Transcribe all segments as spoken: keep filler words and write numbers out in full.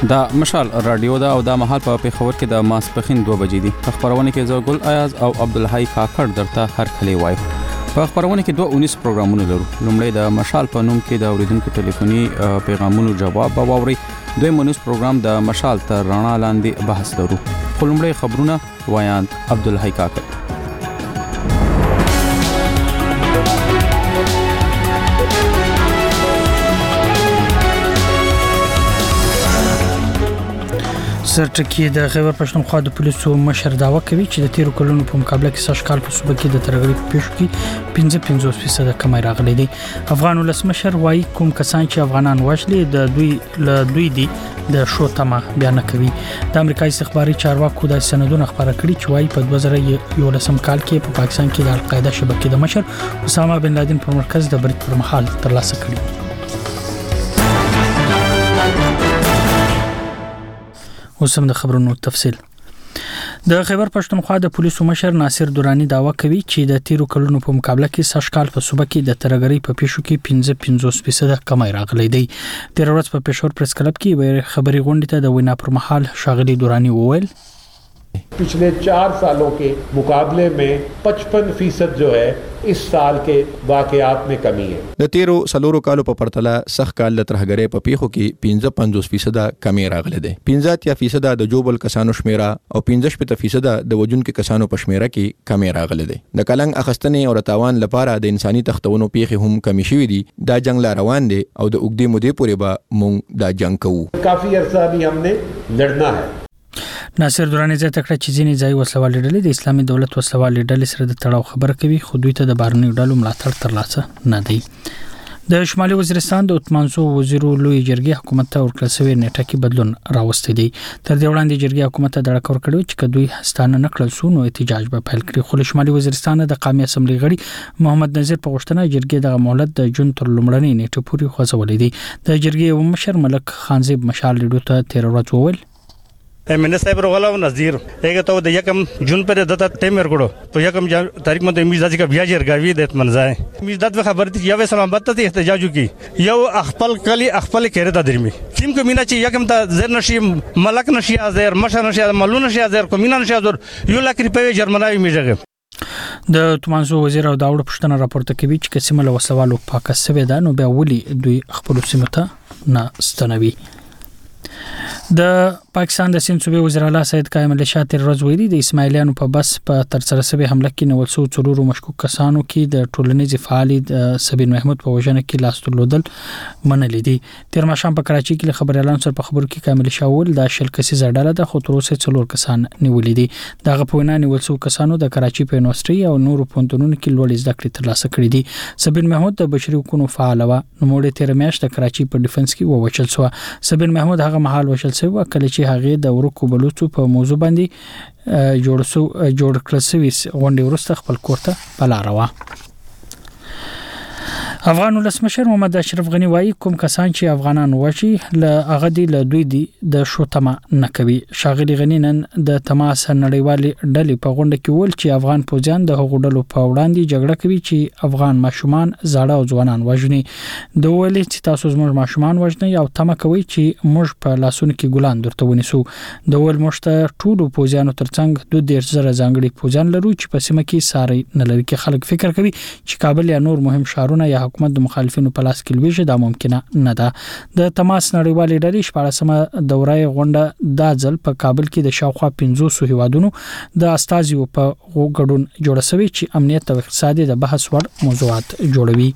دا مشال رادیو دا او دا مهال په پیښور کې د ماسپخین دوه بجې دي. خبرونه کې زه ګل ایاز او عبدالحی کاکړ درته هر کلی وای. په خبرونه کې دوه اونیس پروګرامونه لرو. لومړی د مشال په نوم کې د اوریدونکو ټلیفوني پیغامونو جواب به واوري. دویم اونیس پروګرام د مشال تر رڼا لاندې بحث لرو. لومړی خبرونه وایاند عبدالحی کاکړ. سرټکی د خیبر پښتونخوا د پولیسو مشر داوا کوي چې د تیرو کلونو په مقابله کې سږ کال په صوبه کې د ترهګرۍ په پیښو کې پنځه پنځوس فیصد کمی راغلی دی. افغان ولسمشر وایي کوم کسان چې افغانان وژلي د دوی له دوی دي د شو تمه بیان کوي. د امریکایي استخباري چارواکو د سندونو خبره کړې چې وایي په دوه زره یولسم کال کې په پاکستان کې د القاعده شبکې د مشر اسامه بن لادن پر مرکز د برید پر مهال ترلاسه کړی. اوسم د خبرونو تفصیل. د خیبر پښتونخوا د پولیسو مشر ناصر دورانی داوا کوي چې د تیرو کلونو په مقابله کې سږ کال په صوبه کې د ترهګرۍ په پیښو کې پنځه پنځوس فیصد کمی راغلی دی. تیر ورځ په پېښور پریس کلب کې خبري غونډې ته د وینا پر مهال شاغلي دورانی وویل पिछले चार सालों के मुकाबले में पचपन फीसद जो है इस साल के वाकयात में कमी है. د تیرو سلورو کالو په پرتله سخت کال د ترهګرۍ په پیښو کې پنځه پنځوس فیصد کمی راغلی دی. پنځه اتیا فیصد د جوبل کسانو شمیره او پنځه شپږ فیصد د وجونکو کسانو په شمیره کې کمی راغلی دی. د کلنګ اخستنې او تاوان لپاره د انساني تختونو پیښې هم کمی شوې دي. دا جنگ لا روان دی او د اوږدې مودې پورې به مونږ دا جنگ کوو. کافی عرصہ بھی हमने لڑنا ہے. ناصر دورانی زه تکړه چې ځینې ځای وسلوالې ډلې د اسلامي دولت وسلوالې ډلې سره د تړاو خبره کوي خو دوی ته د بهرنیو ډلو ملاتړ ترلاسه نه دی. د شمالي وزیرستان د اتمانسو وزیرو لوی جرګې حکومت ته ورکړل شوی نیټه کې بدلون راوستي دی. تر دې وړاندې جرګې حکومت ته دړه کور کړو چې دوی هستانه نکړل سو نو احتجاج به پیل کړي. خو شمالي وزیرستان د قومي اسمبلی غړي محمد نذیر په غوښتنه جرګې د مهلت د جون تر لومړنۍ نیټه پورې خوځولې دي. د جرګې مشر ملک خانزیب مشال لیدو ته تیر ورځ وویل एमएनए साहब रोगला नजदीर एक तो द यकम जून पर दता टेमर गडो तो यकम तारीख में मिजाज का बियाजर गावी देत मन जाए मिजाज खबर थी यावे सलाम बत्त एहतजाज की यो अखपल कली अखपल केरे दा दिरमी टीम को मीना ची यकम ता जर नशी मलक नशी अजर मशा नशी मलू नशी अजर को मीना नशी अजर यो लाख रुपए जर्मनावी میجه. د تمانزو وزیر او داوړ پښتنه راپورته کوي چې قسمه له وسلوالو پاکستان ده نو بیا ولي دوی خپل سیمه ته نه ستنوي. د پاکستان د سیند صوبې وزیر اعلی سید قائم الله شاه تر ورځ ویلي د اسماعیلیانو په بس په تر سره سوي حمله کې نو څو څلورو مشکوک کسانو کې د ټولنیز فعال سبین محمود په وژنه کې لاس درلودل منلې دي. تیر ماشام په کراچي کې خبر اعلان سره په خبرو کې قائم الله شاه ول د شل کسي زړه ده خو تر اوسه څلور کسان نیولې دي. دغه په وینا نیول څو کسانو د کراچي په یونیورسيټي او نورو پونتونونو کې لوړ زده کړې ترلاسه کړې دي. سبین محمود د بشري حقوقو فعال و نو موږ تیر میاشت د کراچي په ډیفنس کې ووچل شو. سبین محمود هغه محل وشل شو کله چې هغه د ورکو بلوچو په موضوع باندې جوړ سو جوړ کړل شوی غونډه ورسته خپل کوړه پلاروا. افغان ولسمشر محمد اشرف غنی وایي کوم کسان چې افغانان وشي ل هغه دی له دوی دی د شو تمه نه کوي. شاغلی غنی نن د تماس نړیوالې ډلې په غونډه کې ول چې افغان پوځیان د هغو ډلو په وړاندې جګړه کوي چې افغان ماشومان زاړه او ځوانان وژني. د ویلي چې تاسو زموږ ماشومان وژنئ او تمه کوي چې موږ په لاسونو کې ګلان درته ونیسو. د ول مشته ټولو پوځیانو ترڅنګ دوه ډیر زره ځانګړي پوځیان لرو چې په سیمه کې ساري نه لري کې خلک فکر کوي چې کابل یا نور مهم شهرونه یا حکومت د مخالفینو په لاس کې لويږي دا ممکنه نه ده. د تماس نړیوالې ډلې شپږمه دوره غونډه د ځل په کابل کې د شاوخوا پنځوس هیوادونو د استازیو په غوډون جوړ شوی چې امنیت او اقتصادي د بحث وړ موضوعات جوړوي.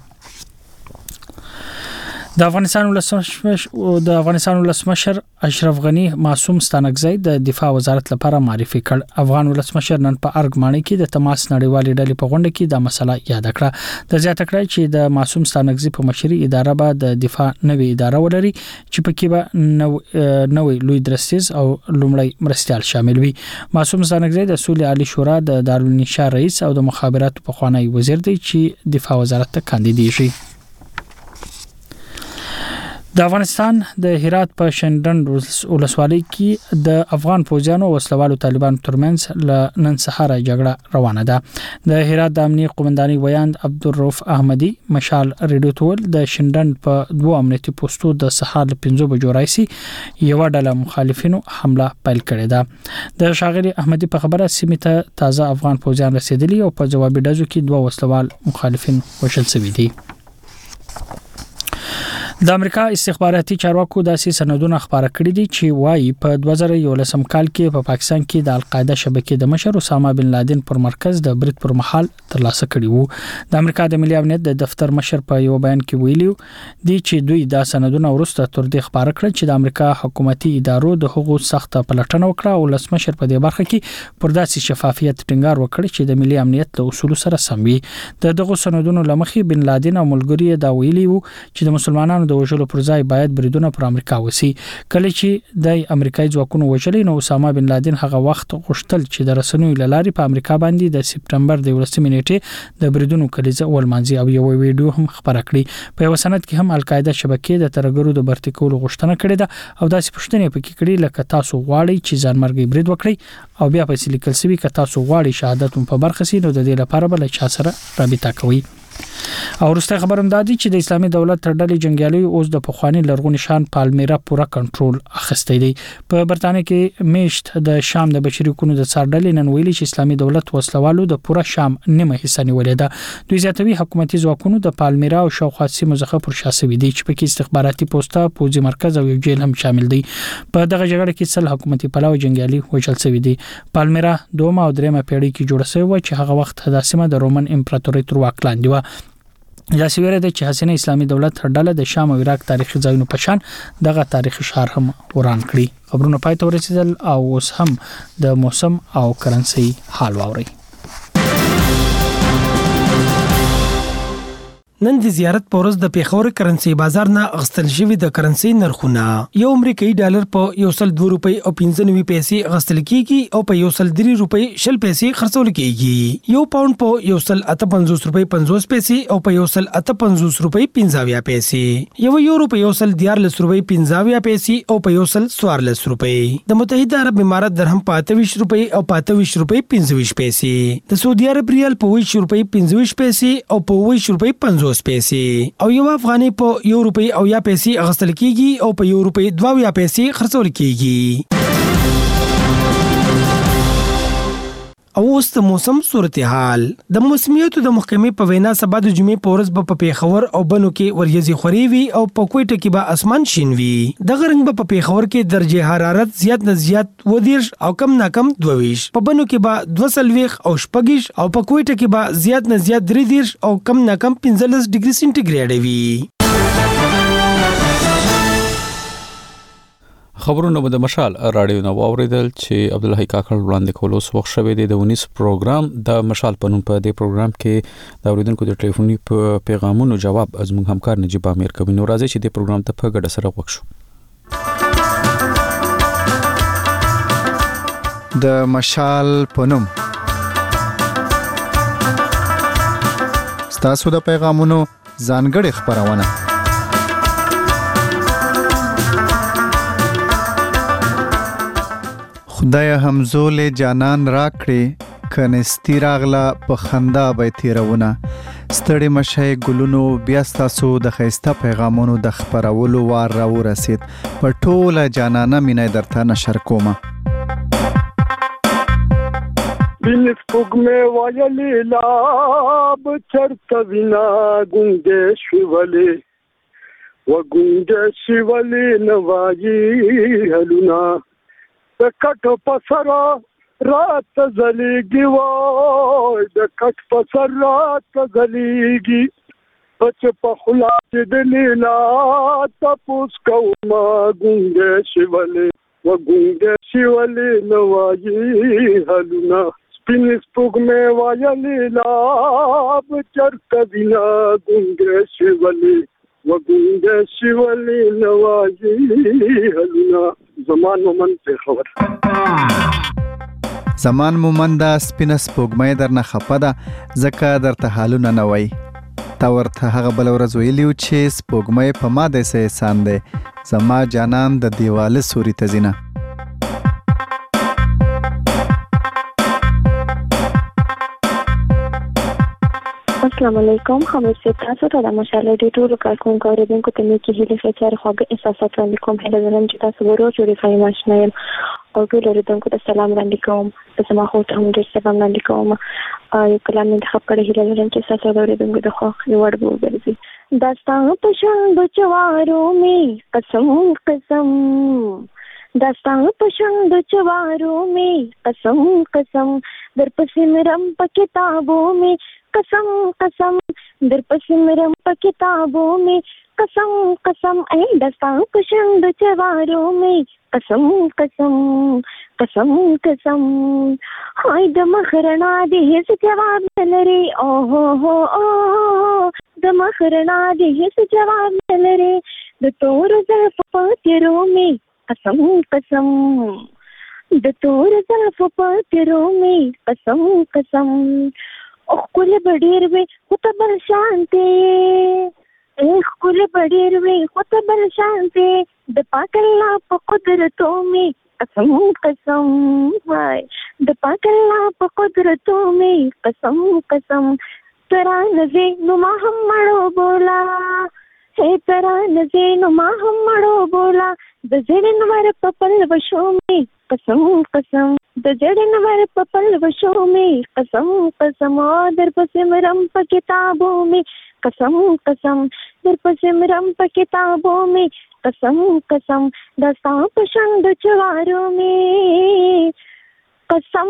د افغانستان ولسمشر د افغانستان ولسمشر اشرف غنی معصوم ستانکزی د دفاع وزارت لپاره معرفي کړ. افغان ولسمشر نن په ارګمانه کې د تماس نړیوالې ډلې په غونډه کې د مسله یاد کړه. د زیاته کړه چې د معصوم ستانکزی په مشري اداره به د دفاع نوې اداره ولري چې په کې به نو نوې لوی درستیز او لومړی مرستيال شامل وي. معصوم ستانکزی د سولې عالی شورا د دارالنشا رئیس او د مخابراتو په خوانی وزیر دی چې دفاع وزارت ته کاندیدېږي. د افغانستان د هرات په شندن ولسوالۍ کې د افغان فوجانو او وسلوالو طالبانو ترمنځ ل نن سهار جګړه روانه ده. د هرات د امنیت قومندانۍ ویاند عبدالرؤف احمدي مشال ریډیو تول د شندن په دوه امنیتي پوسټو د سهار ل پنځه بجو راځي یو ډله مخالفینو حمله پیل کړې ده. د شاغلي احمدي په خبره سیمه ته تازه افغان فوجان رسیدلي او په جوابي ډزو کې دوه وسلوال مخالفین وژل شوي دي. د امریکا استخباراتي چارواکو داسې سندونه خبره کړې دي چې وايي په دوه زره یولسم کال کې په پاکستان کې د القاعده شبکې د مشر اسامه بن لادن پر مرکز د برید پر مهال ترلاسه کړی وو. د امریکا د ملي امنیت د دفتر مشر په یو بیان کې ویلي دي چې دوی دا سندونه ورسته تر دې خبره کړه چې د امریکا حکومتي ادارو د حقوقو سخته پلټنه وکړه او لسمشر په دې برخه کې پر داسې شفافیت ټینګار وکړ چې د ملي امنیت له اصول سره سم وي. د دغه سندونو لمخې بن لادن او ملګری دا ویلي وو چې د مسلمانانو د وژلو پر ځای باید بریدونه پر امریکا وسی. کله چې د امریکایي ځواکونو وژلې نو اسامه بن لادن هغه وخت غوښتل چې د رسنیو لاري په امریکا باندې د سپټمبر د ولسمې نیټه د بریدونو کلیزه ولمانځي او یو ویډیو هم خبره کړې. په یو سند کې هم القاعده شبکې د ترګرو د برتی کولو غوښتنه کړې ده او داسې پوښتنې پکې کړې لکه تاسو غواړئ چې ځانمرګي برید وکړئ او بیا په لیکل شوی ک تاسو غواړئ شهادت په برخه سي نو د دې لپاره بل چا سره رابطه کوي. او ورسته خبرم دادی چې د اسلامي دولت تر ډلې جنگیالي اوس د پخوانی لرغونی شان پالمیرا پورا کنټرول اخیستی دی. په برتانیې کې میشت د شام د بشري حقوقو د څارډلې نن ویلي چې اسلامي دولت وسلوالو د پورا شام نیمه حصہ نیولې ده. دوی زیاتوي حکومتي ځواکونو د پالمیرا او شاوخوا سیمو څخه پر شاسوي دي چې په کې استخباراتي پوسټه پوځي مرکز او یو جیل هم شامل دي. په دغه جګړه کې څل حکومتي پلاو جنگیالي وژل شوي دي. پالمیرا دومه او درېمه پیړۍ کې جوړه شوی و چې هغه وخت د سیمه د رومن امپراتورۍ تر واک لاندې و. دا سویره د چې حسینه اسلامي دولت ډله د شام او عراق تاریخي ځایونو په شان دغه تاریخي شهر هم وران کړی. خبرونه پای ته ورسېدل او اوس هم د موسم او کرنسي حال واوري. نن د زیارت پورز د پیښور کرنسي بازار نه اغستل شوی د کرنسي نرخونه یو امریکایي ډالر په یو سل دوه روپۍ او پنځه نوي پیسې اغستل کیږي او په یو سل درې روپۍ شل پیسې خرڅول کیږي. یو پاوند په یو سل اته پنځوس روپۍ پنځوس پیسې او په یو سل اته پنځوس روپۍ پنځه پیسې. یو یورو په یو سل دیارلس روپۍ پنځه پیسې او په یو سل څوارلس روپۍ. د متحده عرب امارات درهم په اته ویشت روپۍ او په اته ویشت روپۍ پنځه ویشت پیسې. د سعودي عرب ریال په ویشت روپۍ پنځه ویشت پیسې او په ویشت روپۍ پنځوس پیسې او یو افغاني په یو روپۍ او یا پیسې اغستل کیږي او په یو روپۍ دوه یا پیسې خرڅول کیږي. او اوس د موسم صورتحال. د موسمیاتو د محکمې په وینا سبا د جمعې په ورځ په پیښور او بنو کې وریځې خوري وي او په کوټه کې به اسمان شین وي. د غرنګ په پیښور کې درجه حرارت زیات نه زیات ودیش او کم نه کم دویش. په بنو کې به دوه سلويخ او شپږیش او په کوټه کې به زیات نه زیات درې دیش او کم نه کم پنځلس ډیګري سنټیګریډ وي. خبرونه به د مشال راډیو نو اوریدل چې عبدالحی کاکړ وړاندې کول اوس وخت شوه د ونیس پروګرام د مشال په نوم په دې پروګرام کې د اوریدونکو د ټلیفوني پیغامونو جواب از موږ همکار نجيب امیر کوي. نو راځي چې د پروګرام ته په ګډه سره وښو. د مشال په نوم ستاسو د پیغامونو ځانګړي خبرونه. خدای همزول جانان را کړې کنيستي راغله په خندا به تیرونه. ستړي مشه ګلونو بیا تاسو د خيسته پیغامونو د خبرولو وار را ورسید. په ټوله جانانه مینه درته نشر کومه. بینس پوگمه وایلی لاب چرت وینا گونگه شولی و گونگه شولی نوایی هلونا د کټ پسرا رات زلیږي وای د کټ پسرا رات زلیږي بچ په خلا چې د لیلا تپوس کوما ګونګه شولې و ګونګه شولې نوایي هلونا سپین سپوږمۍ وایلې لا چرته وینا ګونګه شولې و ګونګه شولې نوایي هلونا زمان مومن په خبر زمان مومن دا سپین سپوږمۍ درنه خپه ده ځکه درته حالونه نه وای. تا ورته هغه بل ورځ ویلیو چې سپوږمۍ په ما داسې احسان دی زما جانان د دیواله سوري ته ځینه. السلام علیکم. خمس سے تاسو ته د مشاله ډی ټولو کارکونکو اوریدونکو ته مې کې هیله فچار خواږه احساسات وړاندې کوم. هیله لرم چې تاسو به روغ جوړې فایي ماشنا یم او ټول اوریدونکو ته سلام وړاندې کوم. زما خو ته هم ډېر سلام وړاندې کوم. یو کلام مې انتخاب کړی، هیله لرم چې تاسو د اوریدونکو د خوښې وړ به وګرځي. داستان په شونډو چوارو مې قسم قسم، داستان په شونډو چوارو مې قسم قسم، درپسې مرم په کتابو مې قسم قسم، درپسې مرم په کتابو مې قسم قسم، اے داستان په شونډو چوارو مې قسم قسم قسم قسم. هاي د مخ رڼا دې هیڅ جواب نه لري، او هو هو او د مخ رڼا دې هیڅ جواب نه لري، د تور زلفو په تیرو مې قسم قسم، د تور زلفو په تیرو مې قسم قسم. او ښکلې به ډېر وې خو ته بل شانتې، اے ښکلې به ډېر وې خو ته بل شانتې، د پاک الله په قدرتو مې قسم قسم، وای د پاک الله په قدرتو مې قسم قسم. ترانه زې نو ما هم مړو بولا، ہے ترانه زې نو ما هم مړو بولا، د زړه نور په پل وشو مې قسم قسم، د زړه نور په پل وشو مې قسم قسم. در پسې مرم په کتابو مې قسم قسم، در پسې مرم په کتابو مې قسم قسم، داستا په شونډو چوارو مې قسم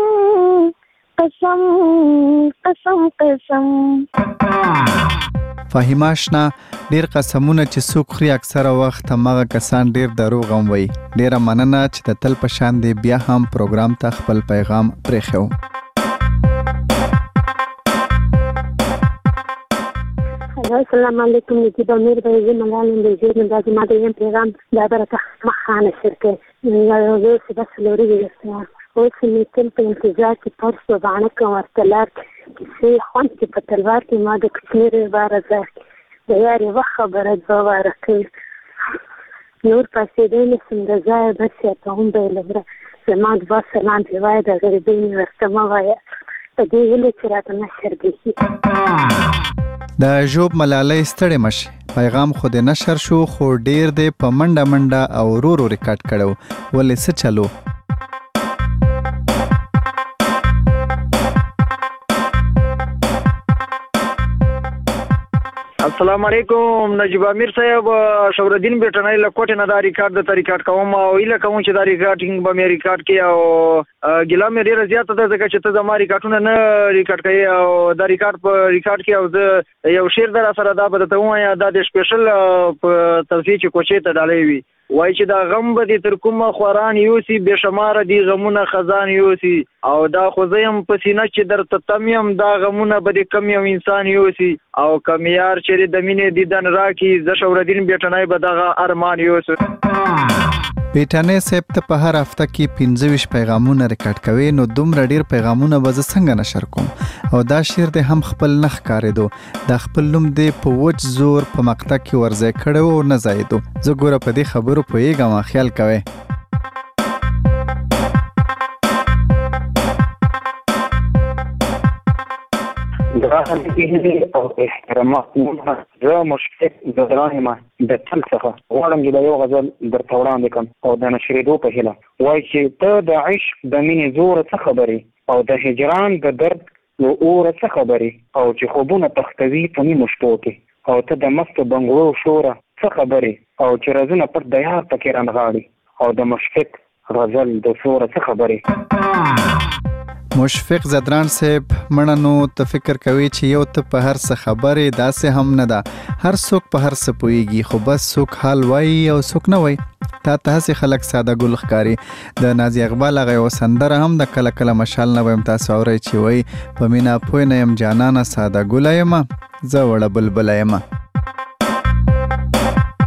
قسم قسم قسم. فهیمه آشنا، ډیر قسمونه چې څوک خوري اکثره وخت هماغه کسان ډیر دروغ هم وایي. ډیره مننه چې د تل په شان دی بیا هم پروګرام ته خپل پیغام پرېښو. السلام علیکم. نجیب امیر به زه ملال د زیر د ما د یم پیغام دا برکه مخانه شرکه یو زه چې بس لوري وسته اوس مې تل په انتظار کې پرس په باندې کوم ورتلار چې خوان کې په تلوار کې ما د کثیر بارزه د یاري وخت خبره ځواره کوي نور پاسې دې نسم د ځای بس ته هم به لګره زما د با سلام دی وای د غریبین ورته ما وای ته دې ویل چې راته نشر دي. د ژوب ملالۍ ستړې مشي پیغام خو دې نشر شو خو ډیر دې په منډه منډه او ورو ورو ریکارډ کړو. ولې څه چلو؟ السلام علیکم. نجیب امیر صاحب، شورالدین بیٹنای لکوټ نه دا ریکارډ د ریکارډ کوم او اله کوم چې دا ریکارډینګ به مې ریکارډ کې او ګیلا مې ډیره زیاته ده ځکه چې ته زما ریکارډونه نه ریکارډ کوي او دا ریکارډ په ریکارډ کې او زه یو شعر در سره دا به ته وایم دا د سپیشل په توصیه چې کوچې ته ډالې وي وای چې دا غم به دې تر کومه خوران یوسي بې شماره دي غمونه خزان یوسي او دا خو زه یم په سینه چې درته تم یم دا غمونه به دې کم یم انسان یوسي او کم یار چیرې د مینې دیدن راکړي زه شورالدین بیټنای به دغه ارمان یوسو. بیټنای صاحب ته په هر هفته کې پنځه ویشت پیغامونه ریکارډ کوي نو دومره ډیر پیغامونه به زه څنګه نشر کوم او دا شعر دې هم خپل نه ښکارېدو دا خپل نوم دې په وچ زور په مقطع کې ورځای کړی او نه ځایېدو. زه ګوره په دې خبرو پوهېږم خیال کوئ. دراهم کې او احترامات مونږه زه مشفق د درانه ما د تل څخه غواړم چې یو غزل درته وړاندې کوم او د نشریدو په هیله وایي چې ته د عشق د مینې زور څه خبرې او د هجران د درد له اور څه خبرې او چې خوبونه تختوي په نیمو شپو کې او ته د مستو بنګړو شوره څه خبرې او چې رازونه پټ د یار پکې رانغاړي او د مشفق غزل د سوره څه خبرې. مشفق زدران صاحب مړنو ته فکر کوي چې یو ته په هر څه خبرې داسې هم نه ده هر څوک په هر څه پوهیږي خو بس څوک حال وایي او څوک نه وایي. تا ته هسې خلک ساده ګل ښکاري. د نازي اقبال هغه یوه سندره هم د کله کله مشال نه ویم تاسو اورئ چې وایي په مینا پوه نه یم جانانه ساده ګله یمه زه وړه بلبله یمه.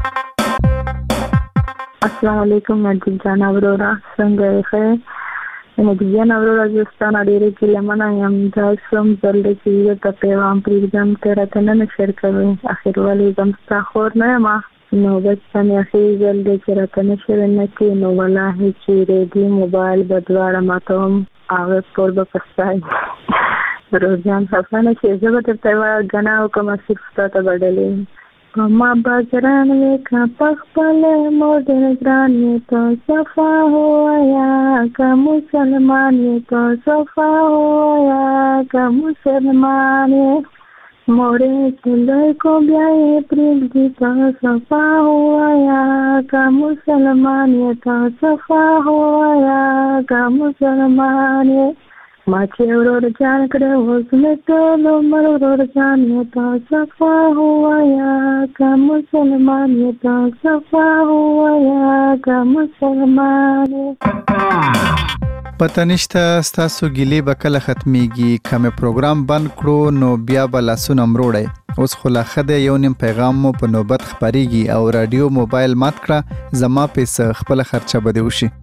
السلام علیکم نجیب جان اورورا څنګه یې ښه مدیان اورو راجستان اړیره کې لمنه یم دا سم زلد چې د پیغام پریږدم تر ته نه شیر کوي اخر ولې زم ستا خور نه ما نو بس مې اخر زلد چې راته نه شیر نه کې نو والله چې ریډي موبایل بدواړه ماتوم هغه ټول به پستای روزان خفانه چې زه به درته غنا او کوم صرف ته بدلې ما بازران وکا پخپل مودن گرانی تو صفا ہویا کا مسلمان تو صفا ہویا کا مسلمان मोरे चुलय को ब्याए प्रेम की तो सफा होया का मुसलमान ये तो सफा होया का मुसलमान ये माचे और जान करे उसमें तो लो मरो और जान ये तो सफा होया का मुसलमान ये तो सफा होया का मुसलमान پته نشته ستاسو ګیلې به کله ختمیږي کوم پروګرام بند کړو نو بیا به لاسونه مروړی اوس خو لا ښه دی یو نیم پیغام مو په نوبت خپریږي او رادیو موبایل مات کړه زما پیسه خپله خرچه به دې وشي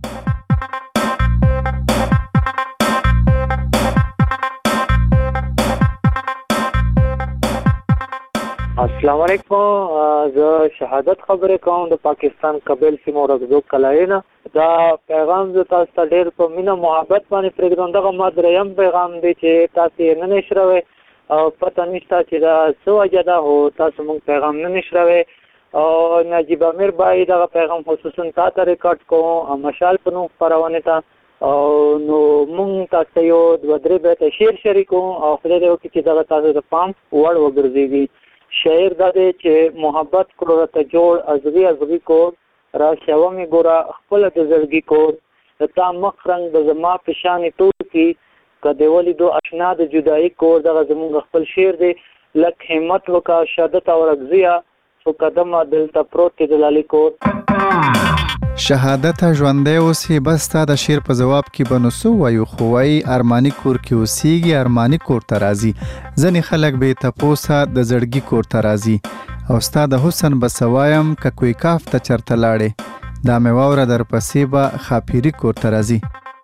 السلام علیکم زه شهادت خبرې کوم د پاکستان قبیل سیمو رغزو کلاینا دا پیغام زه تاسو ته ډېر په مینه محبت باندې پرېږدم دغه ما دریم پیغام دی چې تاسو یې نه نشروئ او پته نشته چې دا څه وجه ده خو تاسو موږ پیغام نه نشروئ او نجیب امیر بای دغه پیغام خصوصا تا ته ریکارډ کوم مشال په نوم خپرونې ته او نو موږ تاسو ته یو دوه درې بیته شعر شریکو او خدای دې وکړي چې دغه تاسو د پام وړ وګرځېږي شعر دا دی چې محبت کړو راته جوړ ازغي ازغي کور را شوه مې ګوره خپله د زړګي کور د تا مخ رنګ د زما په شانې ټول کي که د ولیدو اشنا د جدایي کور دغه زمونږ خپل شعر دی لک همت وکړه شهادت او رغزیه څو قدمه دلته پروت دی د لالي کور شهادت ژوندی اوسې بس تا د شعر په جواب کې به نو څه وایو خو وایي ارماني کور کې اوسېږي ارماني کور ته راځي ځینې خلک بې تپوسه د زړګي کور ته راځي او ستا د حسن به څه وایم که کوی کاف ته چرته لاړې دا مې واوره درپسې به خاپیري کور ته راځي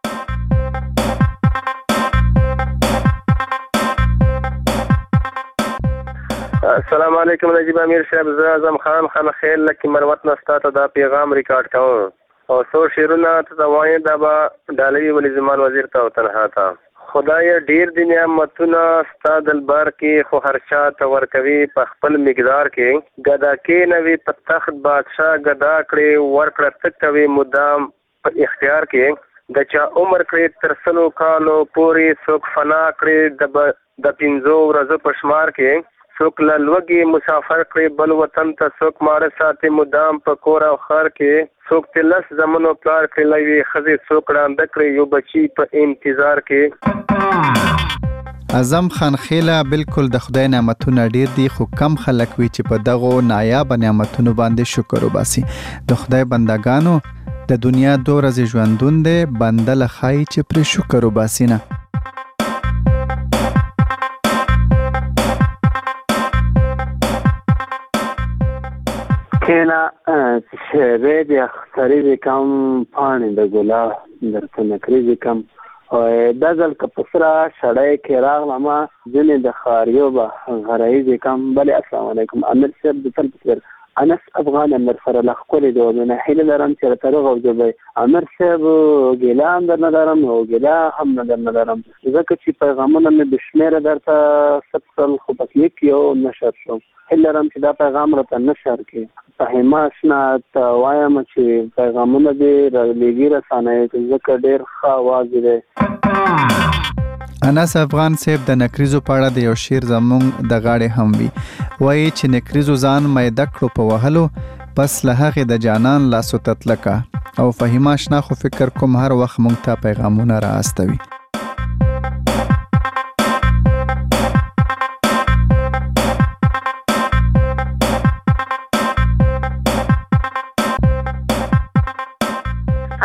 السلام علیکم نجیب امیر صاحب زه اعظم خان خان خیل لکه مروت نستا ته دا پیغام ریکارډ کوم او څو شعرونه ته دا وایم دا به ډالوي ولی زمان وزیر ته او تنها ته خدای ډیر د نعمتونه ستا دلبار کې خو هر چا ته ورکوي په خپل مقدار کې ګدا کې نوي په تخت بادشاه ګدا کړې ورکړه تک کوي مدام په اختیار کې د چا عمر کړې تر سلو کالو پورې څوک فنا کړې د د پنځو ورځو په شمار کې څوک له لوږې مسافر کړې بل وطن ته څوک ماړه ساتي مدام په کور او ښار کې څوک ته لس زمنو پلار کړې لوي ښځې څوک ړانده کړې یو بچي په انتظار کې اعظم خان خیله بالکل د خدای نعمتونه ډیر دي خو کم خلک وي چې په دغو نایاب نعمتونو باندې شکر وباسي د خدای بندگانو د دنیا دوه ورځې ژوندون دی بنده له ښایي چې پرې شکر وباسي نه کینا شعرې د اختری د کم پاڼې د ګلا درته نکري د کم او دا ځل که په سره شړی کې راغلم ځینې د خاریو به غرایي د کم بلې السلام علیکم امیر صاحب د تل په انس افغان امیر سره له ښکلې د ومنه هیله لرم چې راته رغوځوئ امیر صاحب ګیله هم در نه لرم او ګیله هم نه در نه لرم ځکه چې پیغامونه مې بې شمېره درته ثبت کړل خو په کلیک کې یو نشر شو هیله لرم چې دا پیغام راته نشر کړي فهیمه اشنا ته وایم چې پیغامونه دې رالیږي رسانیو ځکه ډېر ښه اواز دی انس افغان صاحب د نکریزو په اړه د یو شعر زمونږ د غاړې هم وي وایي چې نکریزو ځان میده کړو په وهلو پس له هغې د جانان لاسو تتلکه او فهیمه اشنا خو فکر کوم هر وخت موږ ته پیغامونه را استوي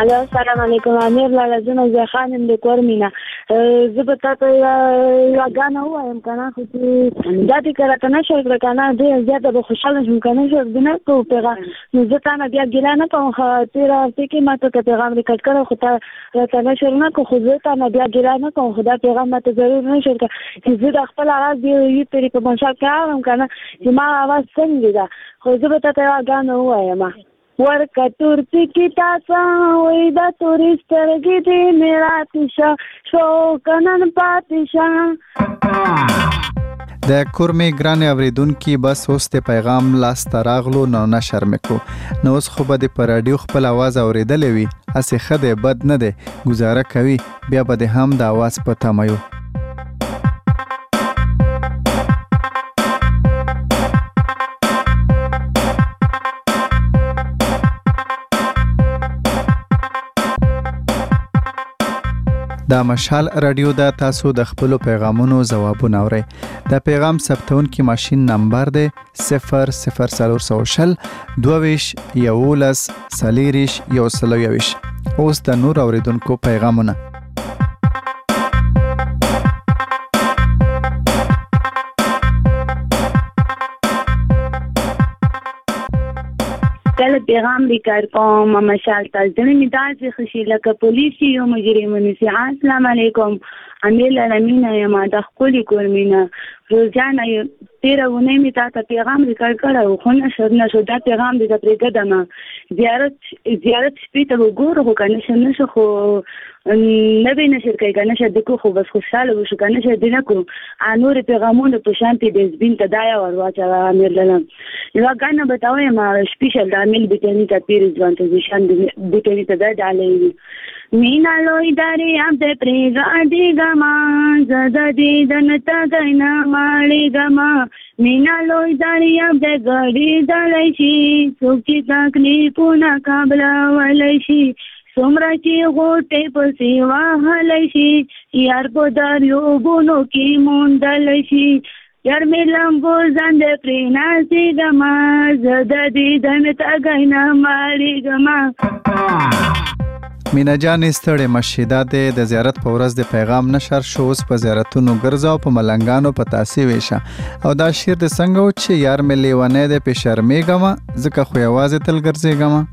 الو السلام علیکم امیر لاله زنه زه خانم د کورمینا زه به تاسو یو غاڼه وایم کنه خو چې دا دې کړه کنه شو کنه دې زیاته به خوشاله شم کنه شو دنه کو پیغام نو زه تا نه بیا ګیلا نه کوم خو تیر هفته کې ماته ته پیغام ریکارډ کړو خو تا راته شو نه کو خو زه تا نه بیا ګیلا نه کوم خو دا پیغام ماته ضرور نه شو چې زه د خپل اواز دی یو پری په منشا کارم کنه چې ما اواز څنګه دا خو زه به تاسو یو غاڼه وایم ورکا تورتی کی تاسا وی دا توریسترگی دی میرا تیشا شو کنن پاتیشا د کورمی ګران اوریدونکو بس اوس ته پیغام لاس تراغلو نو نشر میکو نو اوس خو به د پرادیو خپل आवाज اوریدلې وي اسه خده بد نه ده گزاره کوي بیا به هم د आवाज پته مایو دا مشال رادیو دا تاسو د خپل پیغامونو جوابونه اورئ دا پیغام ثبتون کی ماشین نمبر دی صفر صفر صفر صفر دویش یولس سلیریش یو سلویش اوس د نور اوریدونکو پیغامونه کله پیغام ریکارډ کوم مشال تاسو نه میداسي خوشي لکه پولیس یو مجرمون سي السلام علیکم امیر لمینه یم د خپل کورمینا روزانه تیرونه می تاسو پیغام ریکارډ کړو خو نه شو نه شو دا پیغام دې پرې قدمه زیارت زیارت سپیته وګورو خو کنه شنه شو خو نه به نشر کوي کنه شه دغه خو بس خوشاله وشو کنه شه دینه کو انور پیغامونه په شانتي د زبین ته دایا ورواچا امیر لنم یو غانه بتاوي ما سپیشل د امیر بیتنی ته پیر ځوان ته نشان بیتنی ته د علي مینا لوی داري ام ته پریګا دی ګما زدا دی دنتا غینا ماړي ګما مینا لوی داري ام ته ګړي دلای شي څوک تکلیف پونا قبل ولای شي سمرا چې غوټه په سیوا هلای شي یار په دریو بونو کې مونډل شي یار مې لمبو زند پرینا سي ګما زدا دی دنتا غینا ماړي ګما مینا جان ستړې مشیدا د زیارت په ورځ د پیغام نشر شو اوس په زیارتونو ګرځاو په ملنګانو په تاسي ویشه او دا شیر د څنګه چې یار مې لیوانه د پښرمېګما ځکه خو یوازې تل ګرځېګما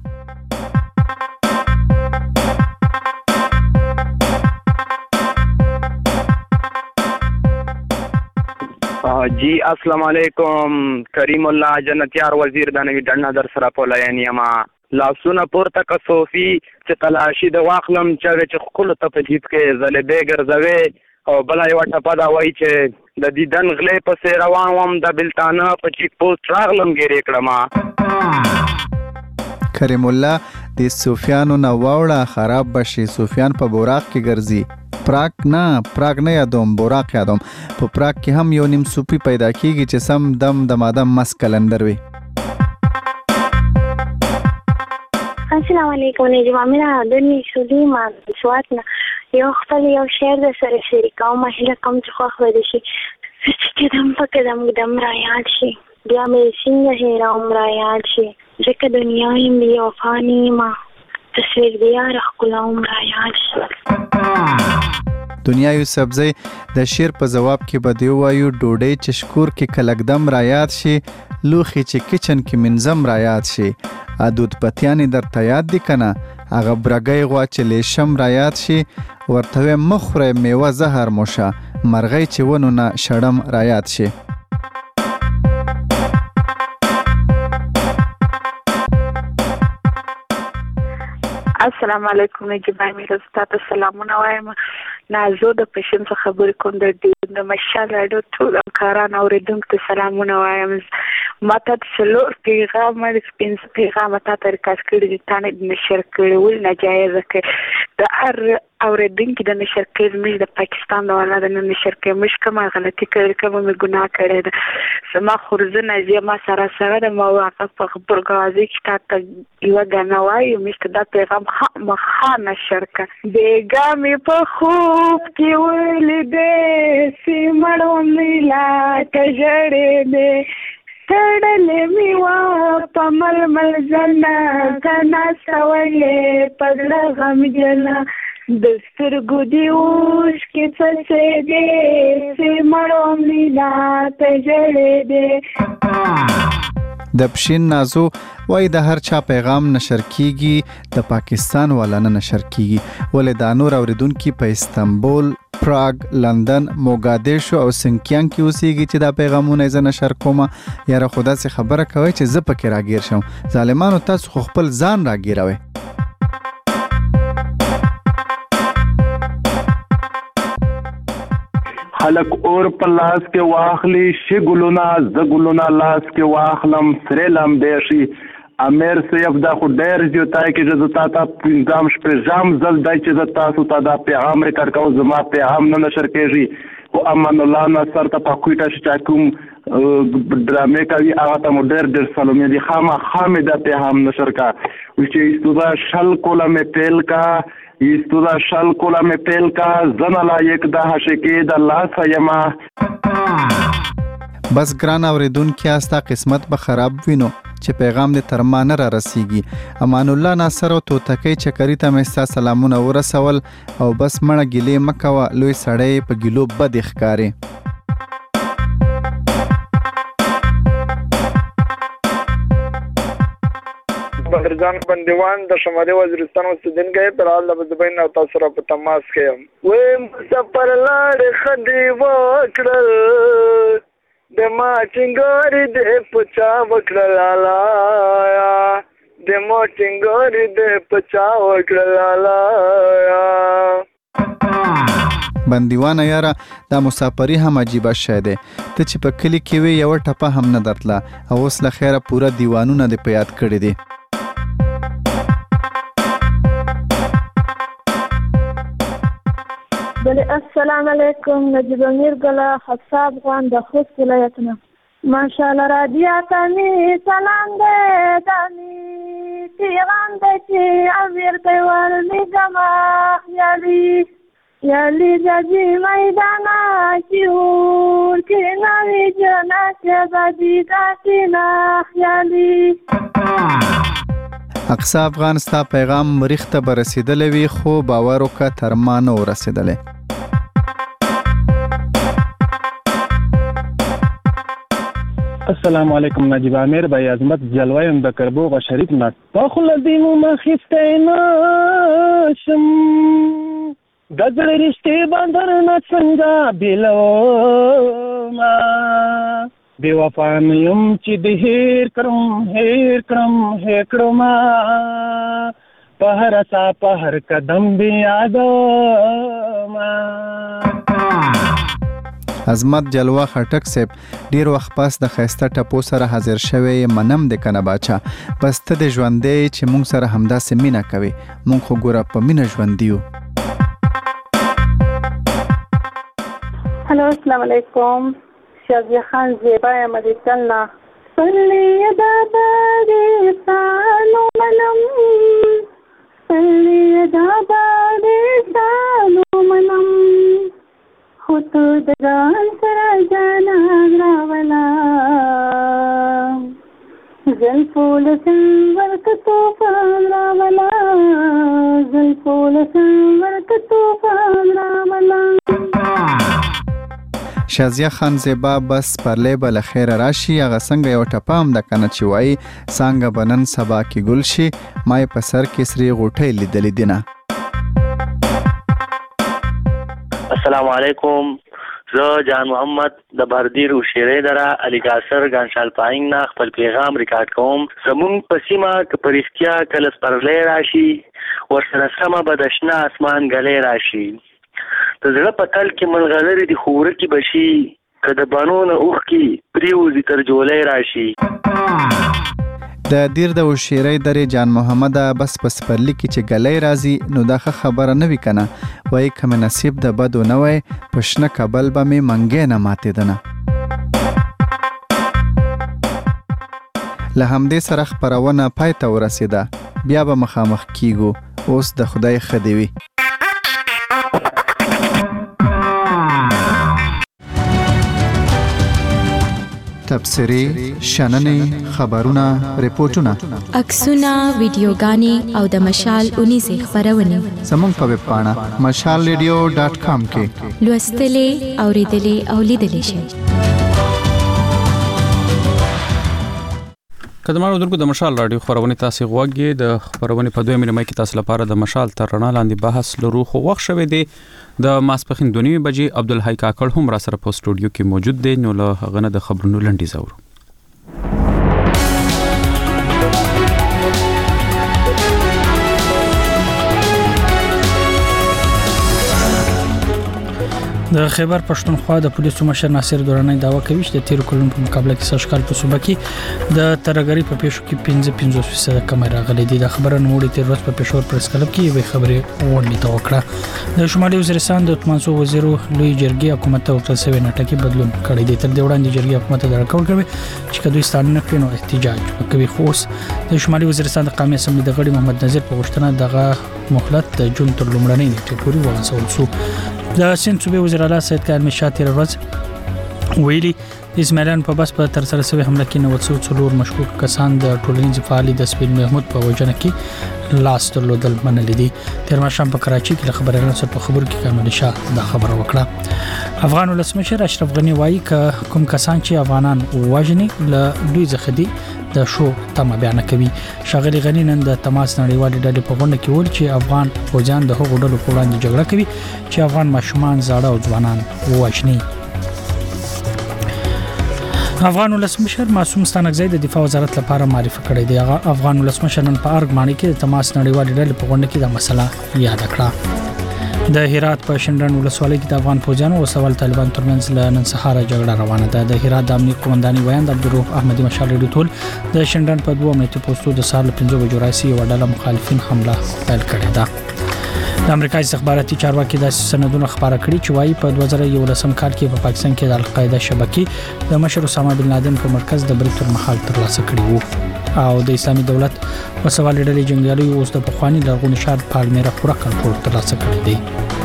جی السلام علیکم کریم الله جنتیار وزیر دانوی ډنډا در سره پولاین یما لاسونه پورته که صوفي چې تلاشي د واخلم چې خپل ته په جیب کې زلبې ګرځوي او بل یو ټپه دا وایي چې د دیدن غلې پسې روان وم د بلتانه په چیک پوسټ راغلم ګیرې کړم کریم الله د صوفیانو نه واوړه خراب بشي صوفیان په بوراق کې ګرځي پراک نه پراک نه یادوم بوراق یادوم په پراک کې هم یو نیم صوفي پیدا کیږي چې سم دم د مادم مس کلندر وي السلام علیکم نجما میرا دنی شدی ما سواتنا یو خپل یو شعر د سره شریکاو ما هله کوم چې خو خو دي شي چې قدم په قدم قدم را یاد شي بیا مې څنګه هېرا عمر یاد شي ځکه دنیا یې می وفانی ما تصویر بیا رخلا عمر یاد شي دنیا یو سبزی د شیر په جواب کې بده وایو ډوډۍ چې شکور کې کلکدم را یاد شي لوخي چې کچن کې منظم را یاد شي ادود پتیانی در ته یاد دي کنه هغه برګي غوا چې لیشم را یاد شي ورته مخره میوه زهر موشه مرغۍ چې ونو نه شړم را یاد شي السلام علیکم نجیب امیر تاسو سلامونه وایم نازو د پښین څخه خبرې کوم د دې د مشال اډو ټول کاران اوریدونکو ته سلامونه وایم ماته څلور پیغام مې سپینس پیغام ته تر کاس کړی دي تانه د نشر کړي ول ناجایز کې د ار اوریدونکو د نشر کړي مې د پاکستان د ولا د نشر کړي مش کومه غلطي کړې کومه مې ګناه کړې ده سما خورزنه زما سره سره د مواقف په خبرګازي کې تاسو یو غنوای مې دا پیغام مخه نشر کړ بیګامې په خوب کې ولې دې سیمړو ملا ته جړې دې تړلې می وا په ململ زنه کنا سوالې پړ غم جنا د سترګو دی اوش کې څه دې سي مړو مینا ته جړې دې د پښین نازو وای د هر چا پیغام نشر کیږي د پاکستان والا نه نشر کیږي ولې د نور اوریدونکو په استنبول، پراګ، لندن، موګادیشو او سنکیان کې اوسېږي چې دا پیغامونه یې نشر کومه. یاره خدا څخه خبره کوي چې زه پکې راګیر شم. ظالمانو تاسو خو خپل ځان راګیروي. خلق اور په لاس کې واخلي شي ګلونا ز ګلونا لاس کې واخلم سره لم دیشي امیر سیف دا خو ډیر جوتای کې چې تا ته پنځم شپه جام زل دای چې تاسو ته دا پیغام ریکارډ کوو زما پیغام نه نشر کېږي او امان الله نصر ته په کوټه چې کوم ډرامې کوي هغه ته ډیر ډیر سلام دي خامہ خامې دا پیغام نشر کا چې استودا شل کوله مې پیل کا استودا شل کولا میں پیل کا زن لایق دا حشکی دا لاس یما. بس ګران اوریدون کې استا قسمت به خراب وینو چې پیغام دې تر ما نه را رسیږي. امان الله ناصر او توتکی چکرې ته مې ستا سلامونه ورسول او بس مړه ګیلې مکوه لوی سړی په ګیلو بد ښکاري. بدرجان بندیوان د شمالي وزیرستان اوسیدونکی پر حال د زبین او تاسو سره په تماس کې یم. وې مسافر لاړې خدي وکړل د ما ټینګاري د پچا وکړل لالایا د ما ټینګاري د پچا وکړل لالایا. بندیوان یاره دا مسافری هم عجیبه شی دی. ته چې په کلی کې وې یو ټپه هم نه درتله او اوس له خیره پوره دیوانونه دې په یاد کړي دي. بله السلام علیکم نجیب امیر ګله حفصه افغان د خوست ولایتونه. ماشاءالله رادیا ته مې سلام دی دا مې پیغام دی چې امیر ته ورلېږمه خیالي یالي جاجي میدانه چې اور کې نوې جنت بدي داسې نه خیالي. اقصا افغان ستا پیغام مریخ ته به رسېدلی وي خو باور وکړه تر ما نه و رسېدلی. السلام علیکم نجیب امیر بای عظمت جلوایم د کربوغ شریف نه په خله دیمو مخسته نشم د زړه رښتې باندې نه څنګه بیلو ما بے وفا یم چې د هیر کړم هیر کړم هیر کړم په هر سا په هر قدم بیا یادو ما. عظمت جلوه خټک صاحب ډیر وخت پس د خیسته ټپو سره حاضر شوی منم د کنه باچا. بس ته د ژوندې چې مونږ سره همداسې مینه کوي مونږ خو ګوره په مینه ژوندي یو. هلو السلام علیکم شازیه خان زیبا یم د چلنا پلی دا پاکستانو منم پلی دا پاکستانو منم خو تو د ځان سره جانا راولا زلفو لسن ورک توفان راولا زلفو لسن ورک توفان راولا. شازیه خان زیبا بس پرلی به له خیره راشي هغه څنګه یو ټپه هم د کنه چې وایي څانګه به نن سبا کې ګل شي ما یې په سر کې سرې غوټۍ لیدلې دینه. السلام علیکم زه جان محمد د بردیر او شیرې دره علي قاصر ګنشال پاینګ نه خپل پیغام ریکارډ کوم. زمونږ په سیمه که په رښتیا کله سپرلی راشي ورسره سمه به د شنه اسمان ګلی راشي د زړه په تل کې ملغلرې د خورکې به شي که د بڼو نه اوښکې پرېوځي تر جولی راشي. د دیر د وشیرې درې جان محمد بس په سپرلی کې چې ګلی راځي نو دا ښه خبره نه وي کنه وایي که مې نصیب د بدو نه وی په شنه کابل به مې منګی نه ماتېدنه. له همدې سره خپرونه پای ته ورسېده بیا به مخامخ کیږو اوس د خدای ښه دې وي. تبصرې شننې خبرونه ریپورتونه عکسونه ویډیوګانې او د مشال اونیزې خبرونه زموږ په ویب پاڼه مشال ریډیو ډاټ کام کې لوستلې اوریدلې او لیدلې شئ. کدمانو درکو د مشال رادیو خبرونه تاسو غوږی د خبرونه په دوه مې کې تاسو لپاره د مشال تر رڼا لاندې بحث لرو خو وخت شوه دی د ماسپخین دوه نیمه بجې عبدالحی کاکړ هم را سره په سټوډیو کې موجود دی نو له غنه د خبرونو لنډی زور. د خیبر پښتونخوا د پولیسو مشر ناصر دورانی داوا کوي چې د تیر کلونو په مقابله کې سشکال په صوبه کې د ترګری په پیښو کې پنځه پنځوس فیصد کم راغلي دي. د خبرو نوړي تیر ورځ په پېښور پریس کلب کې وی خبرې وړاندې توکړه. د شمالي وزیرستان د تمانسو وزیرو لوی جرګې حکومت ته وکړه سوي نټکی بدلون کړی دی. تر دې وړاندې جرګې حکومت ته درکول کوي چې کدوې ستانه کړي نو احتجاج کوي. خو د شمالي وزیرستان د قومي اسمبلی د غړي محمد نظیر په غوښتنه دغه مهلت د جون تر لومړنۍ نیټې پورې وغځول شو. د سند صوبې وزیر اعلی سید کارم شاه تیر ورځ ویلي اسماعیلان په بس په تر سره سوي حمله کې نو څو څلور مشکوک کسان د ټولنیز فعالي د سپین محمود په وجنه کې لاس درلودل منل دي. تیر ماشام په کراچي کې خبرونه سره په خبر کې کامل شاه دا خبره وکړه. افغان ولسمشر اشرف غنی وایي ک کوم کسان چې افغانان وژني له دوی څخه دي د شو تمه بیان کوي. شاغلی غنی نن د تماس نړیوالې ډلې په غونډه کې ویل چې افغان فوجان د هغو ډلو په وړاندې جګړه کوي چې افغان ماشومان زاړه او ځوانان وژني. افغان ولسمشر معصوم ستانکزی د دفاع وزارت لپاره معرفي کړی دی. افغان ولسمشر نن په ارګ ماڼۍ کې د تماس نړیوالې ډلې په غونډه کې د مسله یاد کړه. د هرات په شندرن ولسوالۍ کې د افغان فوجانو او سوال طالبان ترمنځ نن سهار جګړه روانه ده. د هرات د امنیت قومنداني ویاند عبدالروح احمدي مشال ریډیو د شندرن په دوه امنیتي پوسټو د سهار له پنځه بجو راځي یو ډله مخالفین حمله پیل کړې ده. د امریکا استخباراتي چارواکي د سندونو خبره کړې چې وايي په دوه زره یولسم کال کې په پاکستان کې د القاعده شبکې د مشر اسامه بن لادن په مرکز د بریټ پر مهال ترلاسه کړی وو او د اسلامي دولت وسوال ډلې جنگیالي اوس د پخوانی لرغونی ښار پالمیرا پورا کنټرول ترلاسه کړی دی.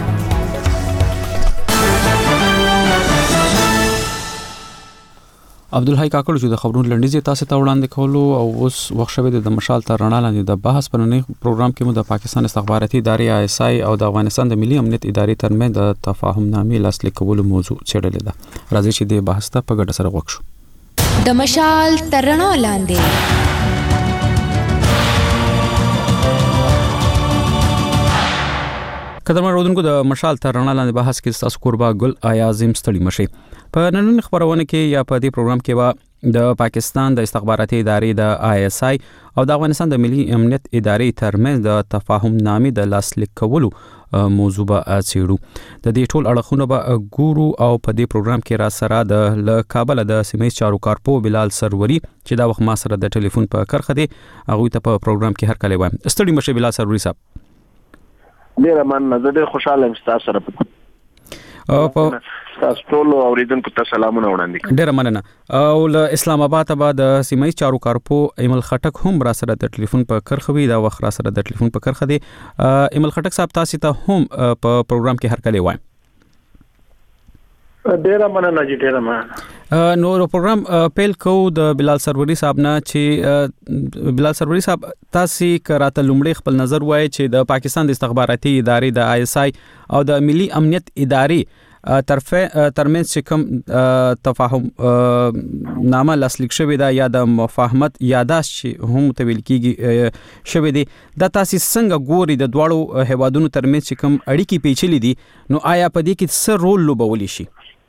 عبدالحی کاکړ چې د خبرونو لنډیزه تاسو ته وړاندې کولو او اوس وخت شوه د مشال تر رڼا لاندې د بحث په نړۍ پروګرام کې مو د پاکستان استخباراتي ادارې آی اس آی او د افغانستان د ملي امنیت ادارې ترمنځ د تفاهم نامې لاسلیک کولو موضوع څېړلې ده. راځي چې د بحث ته په ګډه سره وکړو. د مشال تر رڼا لاندې کدرمن رودونکو د مشال تر رڼا لاندې بحث کې تاسو قربا ګل آیازم ستړي مشي. په نننۍ خبرونه کې یا په دې پروګرام کې به د پاکستان د استخباراتي ادارې د آی اس آی او د افغانستان د ملي امنیت ادارې ترمنځ د تفاهم نامې د لاسلیک کولو موضوع به څېړو. د دې ټول اړخونه به ګورو او په دې پروګرام کې را سره د کابل د سیمې چارو کارپو بلال سروري چې دا وخت ما سره د ټلیفون په کرخه دی هغه ته په پروګرام کې هر کله وایم. ستړي مشه بلال سروري صاحب. ډیر من زه ډیر خوشاله یم تاسو سره په تاسو ټول اوریدونکو ته سلامونه وړاندې کوم. ډیر مننه. او له اسلام آباد ته د سیمې چارو کارپو ایمل خټک هم را سره د ټلیفون په کرخه وی دا وخت را سره د ټلیفون په کرخه دی. ایمل خټک صاحب تاسو ته هم په پروګرام کې هر کله وایم. ډیر مننه جی ډیر مننه. نو پروګرام پیل کو د بلال سروري صاحب نه چې بلال سروري صاحب تاسو کراته لومړی خپل نظر وایي چې د پاکستان د استخباراتي ادارې د آی اس آی او د ملي امنیت ادارې طرفه ترمنځ کوم تفاهم نامه لاسلیک شوی دا یا د مفاهمت یاداش چې هم تویل کیږي شوی دی د تاسو څنګه ګوري د دواړو هیوادونو ترمنځ کوم اړیکې پیچلې دي نو آیا په دې کې څه رول لوبولی شي؟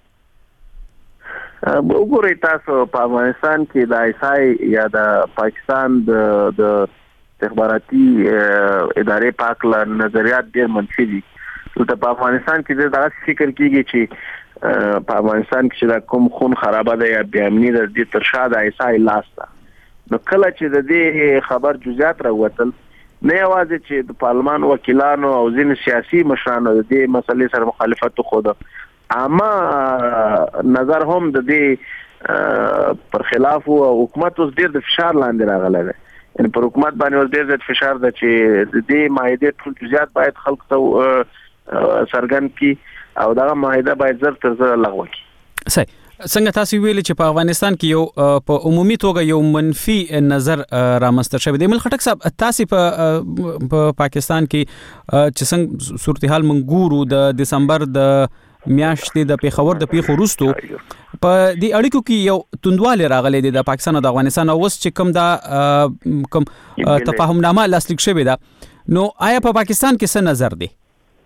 وګورئ تاسو په افغانستان کې د آی اس آی یا د پاکستان د د استخباراتي ادارې پاک له نظریات ډېر منفي دي. ته په افغانستان کې دا فکر کیږي چې په افغانستان کې دا کوم خون خرابه ده یا بې امني ده د ترشا د آی اس آی لاس ده. نو کله چې د دې خبر جزئیات راوتل نه یوازې چې د پارلمان وکیلانو او ځینې سیاسي مشرانو د دې مسلې سره مخالفت وښوده اما نظر هم د دې پر خلاف او حکومت اوس ډېر د فشار لاندې راغلی دی. یعنې پر حکومت باندې اوس ډېر زیات فشار ده چې د دې معاهدې ټول جزئیات باید خلکو ته څرګند کړي او دغه معاهده باید زر تر زره لغوه کړي. صحیح. څنګه تاسو ویل چې په افغانستان کې یو په عمومي توګه یو منفي نظر رامنځته شوی دی. ایمل خټک صاحب تاسو په په پاکستان کې چې څنګه صورتحال منګورو د دسمبر د میاشتې د پیښور د پیښو وروستو په دې اړیکو کې یو توندواله راغلی دی د پاکستان او د افغانستان او اوس چې کوم دا کوم تفاهم نامه لاسلیک شوی ده نو آیا په پاکستان کې څه نظر دی؟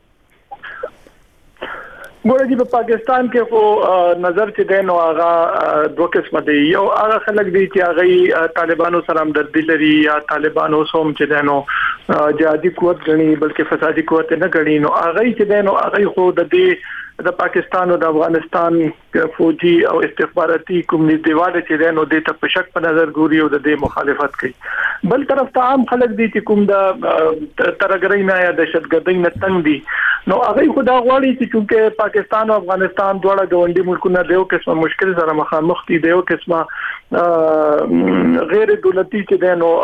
ګوره چې په پاکستان کې خو نظر چې دی نو هغه دوه قسمه دی. یو هغه خلک دي چې هغه طالبانو سره همدردي لري یا طالبانو سوم چې دی نو جهادي قوت غني بلکې فسادي قوت نه غني. نو هغه چې دی نو هغه خو د دې د پاکستان او د افغانستان فوجي او استخباراتي کمیونټي والے چې دی نو د ته په شک په نظر ګوري او د دې مخالفت کوي. بل طرف ته عام خلک دي چې کوم د ترګرۍ نه یا دهشتګردۍ نه تنګ دي نو هغه خدا غواړي چې چونکه پاکستان او افغانستان دواړه ګاونډي ملکونه د یو قسمه مشکل سره مخامخ دي د یو قسمه غیر دولتي چې دی نو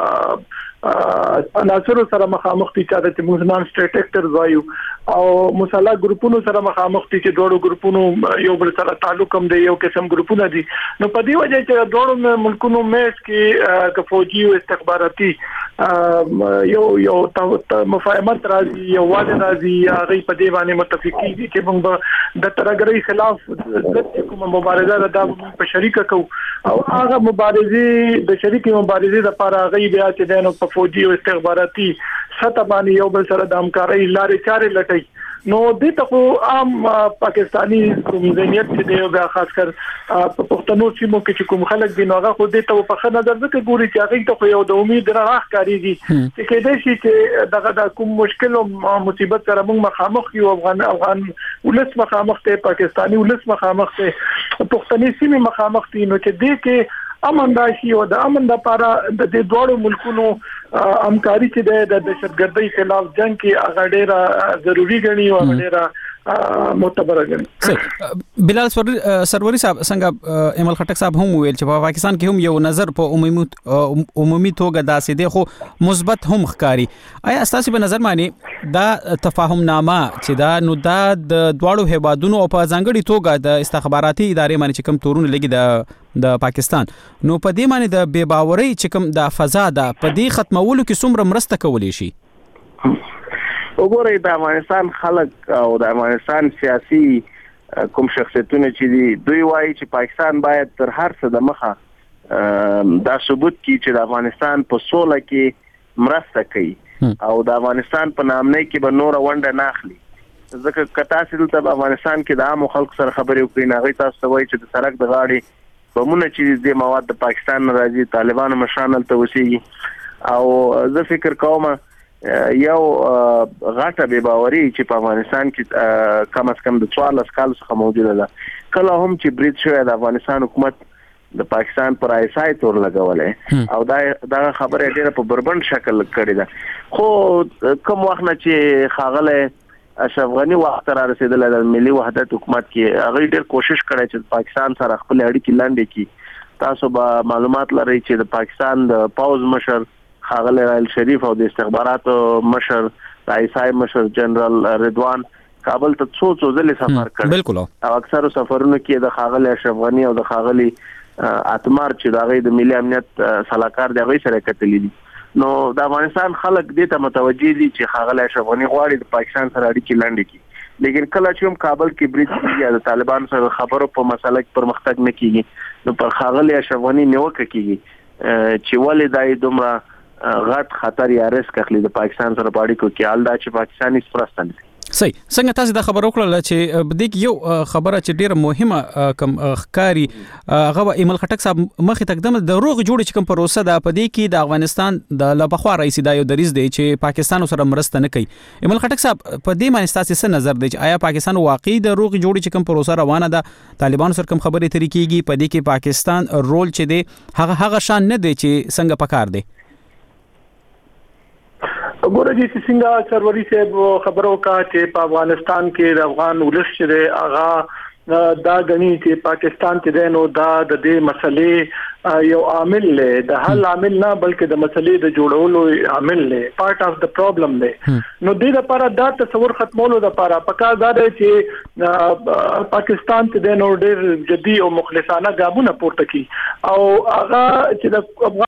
عناصر سره مخامخ دي چې د موږ نان سټیټ اکټرز وایو او مسلح ګروپونو سره مخامخ دي چې دوړو ګروپونو یو بل سره تعلق هم دی یو قسم ګروپونه دي. نو په دې وجه چې دوړو ملکونو مېس کې د فوجي او استخباراتي یو یو مفاهمت راځي یو واده راځي هغه په دې باندې متفقي دي چې موږ د ترګرۍ خلاف د کومه مبارزه د په شریکه کو او هغه مبارزه د شریکي مبارزه لپاره هغه بیا چې دنه په فوجي او استخباراتي سطح باندې یو بل سره د همکارۍ لارې چارې لټي. نو د ته عام پاکستانی قومیت چې دی او خاص کر په پښتنو سیمو کې چې کوم خلک دي نو هغه خو د ته په خنه نظر ځکه ګوري چې هغه ته خو یو د امید راخ کاریږي چې کېدای شي چې دغه د کوم مشکل او مصیبت سره موږ مخامخ یو افغان افغان ولس مخامخ ته پاکستانی ولس مخامخ ته پښتني سیمه مخامخ دي نو چې دې کې امن راشي او د امن لپاره د دې دوړو ملکونو همکاري چې د دهشتګردۍ خلاف جنگ کې هغه ډیره ضروری ګڼي او ډیره معتبر ګڼي. بلال سروري صاحب څنګه ایمل خټک صاحب هم ویل چې په پاکستان کې هم یو نظر په عمومي عمومي توګه داسې دی خو مثبت هم ښکاری. آیا تاسو په نظر باندې دا تفاهم نامه چې دا نو دا د دواړو هیوادونو او په ځانګړي توګه د استخباراتي ادارې باندې چې کوم تورونه لګي د د پاکستان نو په دې معنی د بے باورۍ چې کوم د فضا ده په دې ختمولو کې څومره مرسته کولی شي؟ وګورئ د افغانستان خلک او د افغانستان سیاسي کوم شخصیتونه چې دي دوی وایي چې پاکستان باید تر هر څه د مخه دا ثبوت کړي چې د افغانستان په سوله کې مرسته کوي او د افغانستان په نامنۍ کې به نور ونډه نه اخلي. ځکه که تاسو دلته په افغانستان کې د عام خلکو سره خبرې وکړئ نو هغوی تاسو ته وایي چې د سړک د غاړې بمونه چې د مواد د پاکستان نه راځي طالبانو مشران هلته اوسېږي او زه فکر کوم یو غټه بې باوري چې په افغانستان کې کم از کم د څوارلس کالو څخه موجوده ده. کله هم چې برید شوی د افغانستان حکومت د پاکستان پر آی اس آی تور لګولې او دا دا خبره ډیره په بربند شکل کړې ده خو کوم وخت نه چې خاغله اشرف غنی وخت را رسیدل د ملي وحدت حکومت کې هغه ډېر کوشش کړی چې پاکستان سره خپل اړیکې لاندې کړي. تاسو به معلومات لرئ چې د پاکستان د پاوز مشر خاغله رایل شریف او د استخباراتو مشر آی اس آی مشر جنرال رضوان کابل ته څو څو ځلې سفر کړی بالکل او اکثر سفرونو کې د خاغله اشرف غنی او د خاغلی اتمار چې د غي د ملي امنیت صلاحکار دی غي سره کتلې دي. نو د افغانستان خلک دې ته متوجي دي چې خاغله اشرف غنی غواړي د پاکستان سره اړیکې لاندې کړي لیکن کله چې هم کابل کې برید کیږي د طالبان سره خبرو په مسله کې پرمختګ نه کیږي نو پر خاغله اشرف غنی نیوکه کیږي چې ولې دای دومره غټ خطر یا ریسک اخلي د پاکستان سره په اړیکو کې حال دا چې پاکستاني سپرستان صحیح. څنګه تاسو دا خبر وکړل چې بده کې یو خبره چې ډیره مهمه کم ښکاری هغه ایمل خټک صاحب مخې تقدم د روغ جوړ چې کوم پروسه ده په دې کې د افغانستان د لبخوا رئیس دا یو دریز دی چې پاکستان سره مرسته نه کوي. ایمل خټک صاحب په دې باندې تاسو څه نظر دی چې آیا پاکستان واقعي د روغ جوړ چې کوم پروسه روانه ده طالبان سره کوم خبرې طریقېږي په دې کې پاکستان رول چې دی هغه هغه شان نه دی چې څنګه پکار دی؟ ګوره چې څنګه سروري صاحب خبرو کا چې په افغانستان کې د افغان ولس چې هغه دا غني چې پاکستان کې د نو دا د دې مسلې یو عامل له د حل عامل نه بلکې د مسلې د جوړولو عامل له پارت اف د پرابلم له نو د دې لپاره دا تصور ختمولو لپاره پکار دا دی چې پاکستان ته د نو ډېر جدي او مخلصانه ګامونه پورته کړي او هغه چې د افغان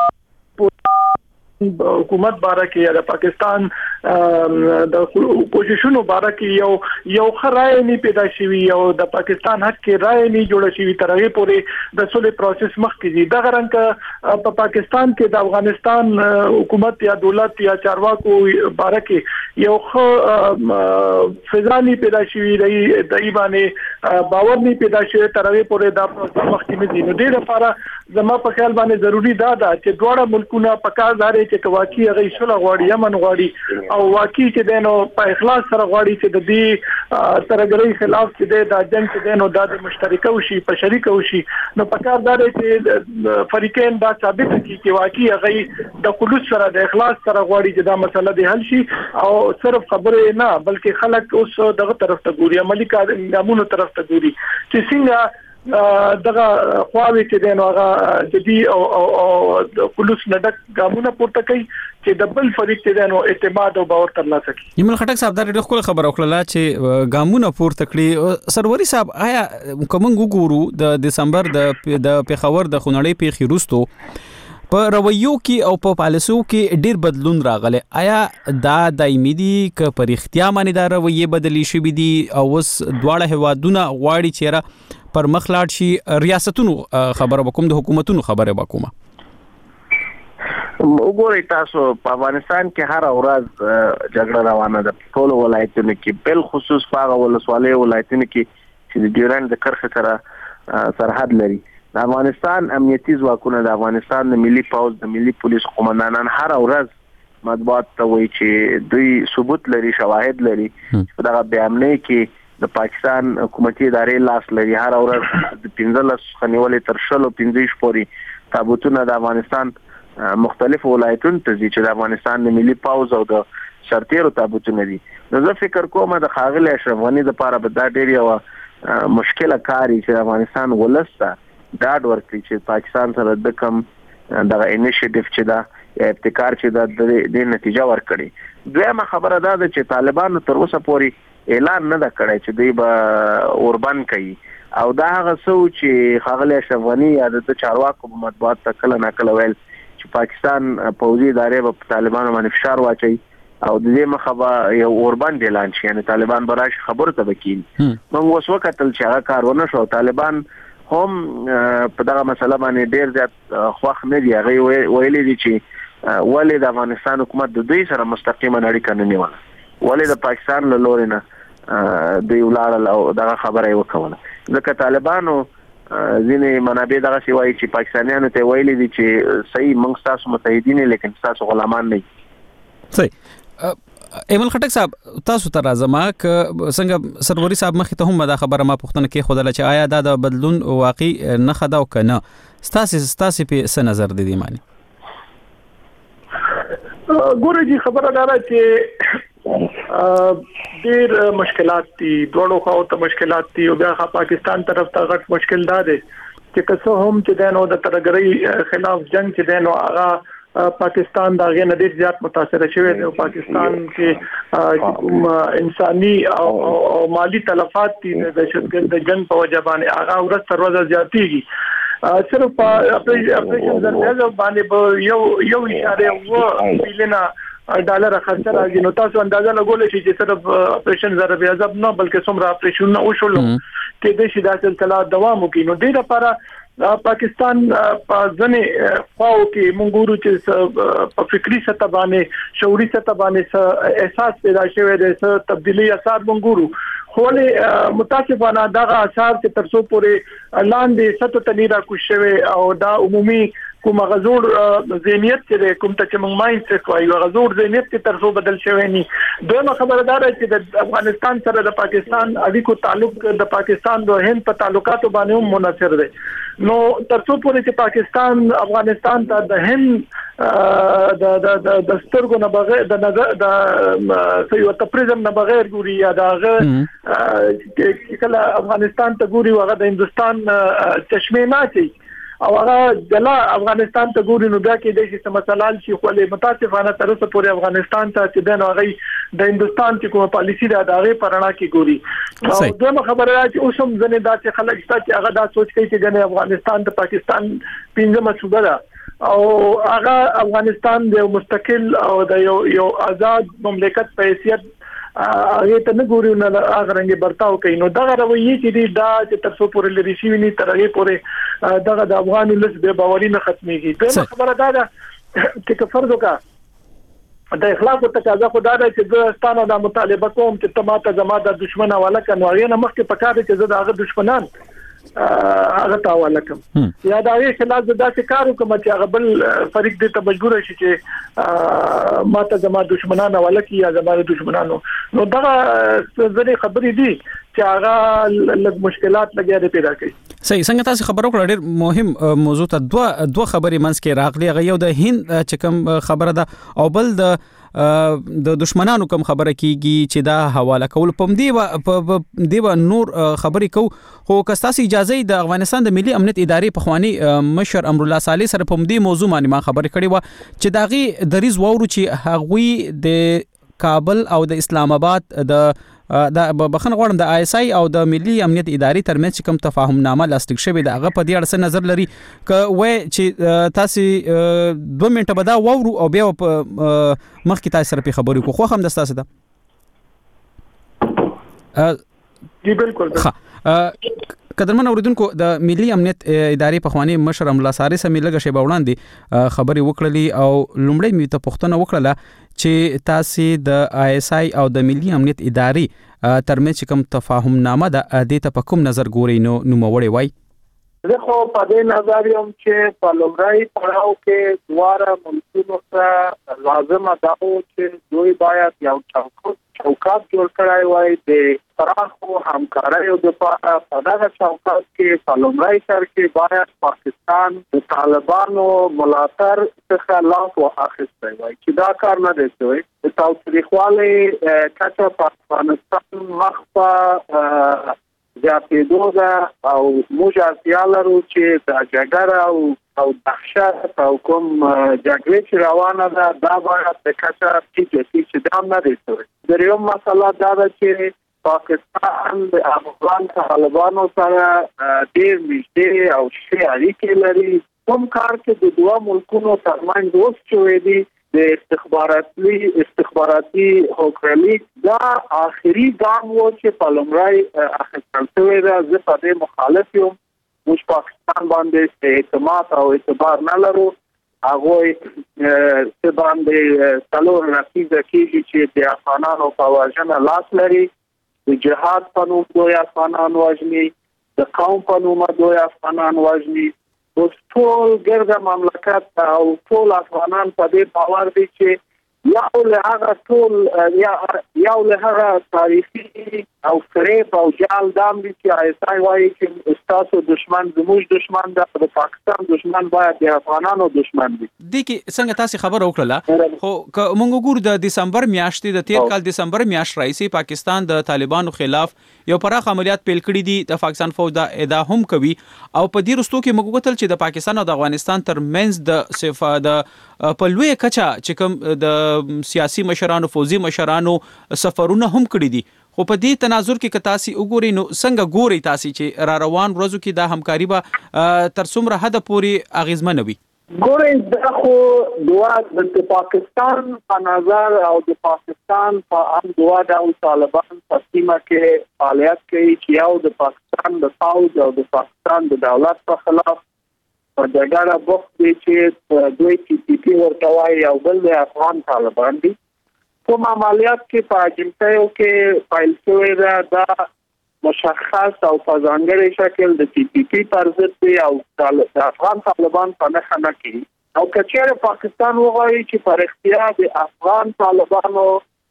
حکومت باره کې یا د پاکستان د پوزیشنو باره کې یو یو خرای نه پیدا شوی او د پاکستان حق کې رائے نه جوړ شوی تر هغه پورې د سولې پروسس مخ کې دي د غرنګ په پاکستان کې د افغانستان حکومت یا دولت یا چارواکو باره کې یو خ فزانی پیدا شوی دی د ایبانه باور نه پیدا شوی تر هغه پورې د پروسس مخ کې نه دي نو د لپاره زما په خیال باندې ضروری دا ده چې دواړه ملکونه په کار داري چې واقعي هغه شول غواړي یمن غواړي او واقعي چې دینو په اخلاص سره غواړي چې د دې ترګرۍ خلاف چې د جنگ چې دینو د مشترکه وشي په شریکه وشي نو په کار داري چې فریقین دا ثابت کړي چې واقعي هغه د خلوص سره د اخلاص سره غواړي چې دا مسله د حل شي او صرف خبره نه بلکې خلک اوس دغه طرف ته ګوري عملی کارونو طرف ته ګوري چې څنګه دغه خواوي چې دین هغه جدي او او خلوص نډک ګامونه پورته کوي چې د بل فریق ته دین اعتماد او باور ترلاسه کوي ایمل خټک صاحب دا ډېر خپل خبر وکړه چې ګامونه پورته کړي سروري صاحب آیا کوم ګورو د دسمبر د د پیښور د خونړې پیښې وروسته په رویو کې او په پالیسو کې ډیر بدلون راغلی آیا دا دایمي دي ک پر اختیار باندې دا رویه بدلی شوې دي او اوس دواړه هوادونه غواړي چې پر مخلاړ شي ریاستونو خبره وکوم د حکومتونو خبره وکوم وګورئ تاسو په افغانستان کې هر ورځ جګړه روانه ده ټول ولایتونو کې بل خصوص په ولسوالۍ ولایتونو کې چې د ډیورند د کرښې سره سرحد لري د افغانستان امنیتي ځواکونه د افغانستان د ملي پوځ د ملي پولیس قومندانان هر ورځ مطبوعات ته وایي چې دوی ثبوت لري شواهد لري په دغه بیانیه کې د پاکستان حکومتي ادارې لاس لري هر ورځ د پنځلس خنیولې تر شلو پنځه پورې تابوتونه د افغانستان مختلف ولایتونو ته چې د افغانستان د ملي پوځ او د شرطیرو تابوتونه دي نو زه فکر کوم د خاغلی اشرف غني لپاره به دا ډېر یو مشکله کاری چې افغانستان ولسته ډاډ ورکړي چې پاکستان سره د کم دغه انیشیټیو چې دا ابتکار چې دا د نتیجه ورکړي دویمه خبره دا ده چې طالبانو تر اوسه پورې اعلان نه دا کړی چې دوی به اوربان کوي او دا هغه څه چې خاغلی اشرف غني یا د چارواکو په مطبوعات ته کله نه کله ویل چې پاکستان پوځي ادارې به طالبانو باندې فشار واچوي او د دې مخه به یو اوربان اعلان شي یعنی طالبان به راشي خبرو ته به کېني موږ اوس وکتل چې هغه کار ونه شو طالبان هم په دغه مسله باندې ډېر زیات خوښ نه دي هغوی ویلي دي چې ولې د افغانستان حکومت د دوی سره مستقیمه اړیکه نه نیوله ولې د پاکستان له لورې نه دوی ولاړل او دغه خبره یې وکوله ځکه طالبانو ځینې منابع دغسې وایي چې پاکستانیانو ته ویلي دي چې صحیح موږ ستاسو متحدین یو لیکن ستاسو غلامان نه یو صحیح ایمل خټک صاحب تاسو ته راځم که څنګه سروري صاحب مخې ته هم دا خبره ما پوښتنه کې خوده چې آیا دا د بدلون واقعي نه خدا او کنه ستاسو ستاسو په څه نظر دي دی معنی ګوره جی خبره دا ده چې ډېر مشکلات دي دوړو خو ته مشکلات دي او بیا پاکستان طرف ته غټ مشکل ده چې کسو هم چې دنو د ترګرۍ خلاف جنگ چې دنو هغه پاکستان دا غي ډېر زیات متاثر شوی دی او پاکستان کې انساني او مالی تلفات دي د دهشتګرد د جنگ په وجه باندې هغه ورځ تر ورځې زیاتېږي صرف په اپریشن زرګر باندې یو یو اشاره و بلنه ډالر خرڅ راځي نو تاسو اندازه لګولئ چې صرف اپریشن ضرب عذاب نه بلکې څومره اپریشن نه وشول کې د شي د سلسله دوام وکړي نو د لپاره پاکستان په ځنې خواو کې مونږ ورو چې په فکری سطح باندې شعوري سطح باندې احساس پیدا شوی دی چې تبدیلی اثر مونږ ورو خو له متاسفانه دغه اثر چې ترڅو پورې لاندې سطح ته نه راکوشوي او دا عمومي کوم غزور ذهنیت چې کوم ته چې موږ مایند سیټ وایو غزور ذهنیت کې ترڅو بدل شوی نه دوه خبردار چې د افغانستان سره د پاکستان اړیکو تعلق د پاکستان د هند په تعلقاتو باندې هم منحصر دی نو ترڅو پورې چې پاکستان افغانستان ته د هند د د د سترګو نه بغیر د نظر د سيو تپریزم نه بغیر ګوري یا دغه کله افغانستان ته ګوري وغه د هندستان چشمه نه چي او هغه جلا افغانستان ته ګوري نو بیا کې د شي مسلال شي خو له متاسفانه تر اوسه پورې افغانستان ته چې د نوغي د هندستان چې کومه پالیسی ده دغه پرانا کې ګوري او دغه خبره راځي اوس هم ځنه داسې خلک چې هغه دا سوچ کوي چې ګنې افغانستان ته پاکستان پنځمه صوبه ده او هغه افغانستان د مستقل او د یو یو آزاد مملکت په حیثیت هغه ته نه ګوري نو هغه رنګ برتاو کوي نو دغه رویه چې دا چې تر څو پورې لري شي نه تر هغه پورې دغه د افغان ولس به باوري نه ختميږي دا خبره ده چې فرض وکړه د اخلاق او تقاضا خو دا ده چې ستانه د مطالبه کوم چې تماته زما د دشمن حواله کنه هغه نه مخکې پکاره چې زه دغه دشمنان هغه تاواله کوم یا دا یې خلاص د داسې کارو کوم چې هغه بل فریق دې ته مجبور شي چې ماته زما دشمنان حواله کی یا زما دشمنانو نو دا ځنې خبرې دي چې هغه لږ مشکلات لګیا پیدا کوي صحیح څنګه تاسو خبرو کړل ډېر مهم موضوع ته دوه دوه خبرې منځ کې راغلي هغه یو د هند چې کوم خبره ده او بل د د دشمنانو کوم خبره کیږي چې دا حواله کول پم دی و دی و نور خبرې کو خو کستاسي اجازه د افغانستان د ملي امنیت ادارې په خواني مشر امر الله صالح سره پم دی موضوع باندې ما خبرې کړې و چې داغي دریز وورو چې هغوی د کابل او د اسلام آباد د د بخښنه غواړم د آی اس آی او د ملي امنیت ادارې ترمنځ کوم تفاهم نامه لاسلیک شوی د هغه په دې اړه نظر لري ک وای چې تاسو دوه منټه به دا وورو او بیا مخکې تاسو سره په خبرې کو خو هم د تاسو ده جی بالکل قدرمن اوریدونکو د ملي امنیت ادارې په خواني مشر امر الله صالح سمې لګه شی باوړاندې خبرې وکړلې او لومړی می ته پوښتنه وکړه چې تاسو د آی اس آی او د ملي امنیت ادارې ترمنځ کوم تفاهم نامه ده د ته په کوم نظر ګوري نو نو وړي وای زه خو په دې نظر یم چې په لومړی پړاو کې دواره ملکونو ته لازمه ده چې دوی باید یو چوکاټ چوکاټ جوړ کړای وای د پراخو همکاریو د په دغه چوکاټ کې په لومړی سر کې باید پاکستان د طالبانو ملاتړ څخه لاس واخیستی وای چې دا کار نه دی شوی د تاوتریخوالي کچه په افغانستان مخ په زیاتېدو ده او موږ اړتیا لرو چې د جګړه او او دهشت او کوم جګړې چې روانه ده دا باید د کچه ټیټه شي چې دا نه دی شوی درېیم مسله دا ده چې پاکستان د افغان طالبانو سره ډېر نږدې او ښې اړیکې لري کوم کار چې د دوه ملکونو ترمنځ اوس شوی دی د استخباراتي استخباراتي حکومت دا آخري ګام و چې په لومړی اخیستل شوی دی زه په دې مخالف یم موږ پاکستان باندې اعتماد او اعتبار نه لرو هغه څه باندې څلور رقیبه کېږي چې د افغانانو په وژنه لاس لري د جهاد په نوم دوی افغانان وژني د قوم په نوم دوی افغانان وژني اوس ټول ګرده مملکت او ټول افغانان په دې باور دي چې یو له هغه ټول یو له هغه تاریخي او فریب او جال دام دي چې آی اس آی وايي چې استاسو دشمن زموږ دشمن ده د پاکستان دشمن باید د افغانانو دشمن دي د کی څنګه تاسو خبر وکړه خو موږ ګورو د دسمبر میاشتې د تیر کال دسمبر میاشت رئیس پاکستان د طالبانو خلاف یو پراخ عملیات پیل کړی دي د پاکستان فوج دا ادا هم کوي او په دې رستو کې موږ وکتل چې د پاکستان او د افغانستان ترمنځ د صفه د په لوی کچا چې کوم د سیاسي مشرانو فوزي مشرانو سفرونه هم کړی دي خو په دې تناظر کې کتاسي وګوري نو څنګه ګوري تاسو چې را روان ورځو کې د همکاري به تر څومره حد پورې اغیزمن وي ګورئ دا خو دوا د پاکستان په نظر او د پاکستان په ام دوا د طالبان په سیمه کې فعالیت کوي چې یو د پاکستان د فوج او د پاکستان د دولت په خلاف په جګړه بوخت دي چې دوی ټي پی پی ورته وایي او بل د افغان طالبان دي کوم عملیات کې په اجنټیو کې فایل شوی دا مشخص او په ځانګړي شکل د ټي پی پی پر ضد دی او د افغان طالبان په نښه نه کوي او کچېره پاکستان وغواړي چې پر اختیار د افغان طالبانو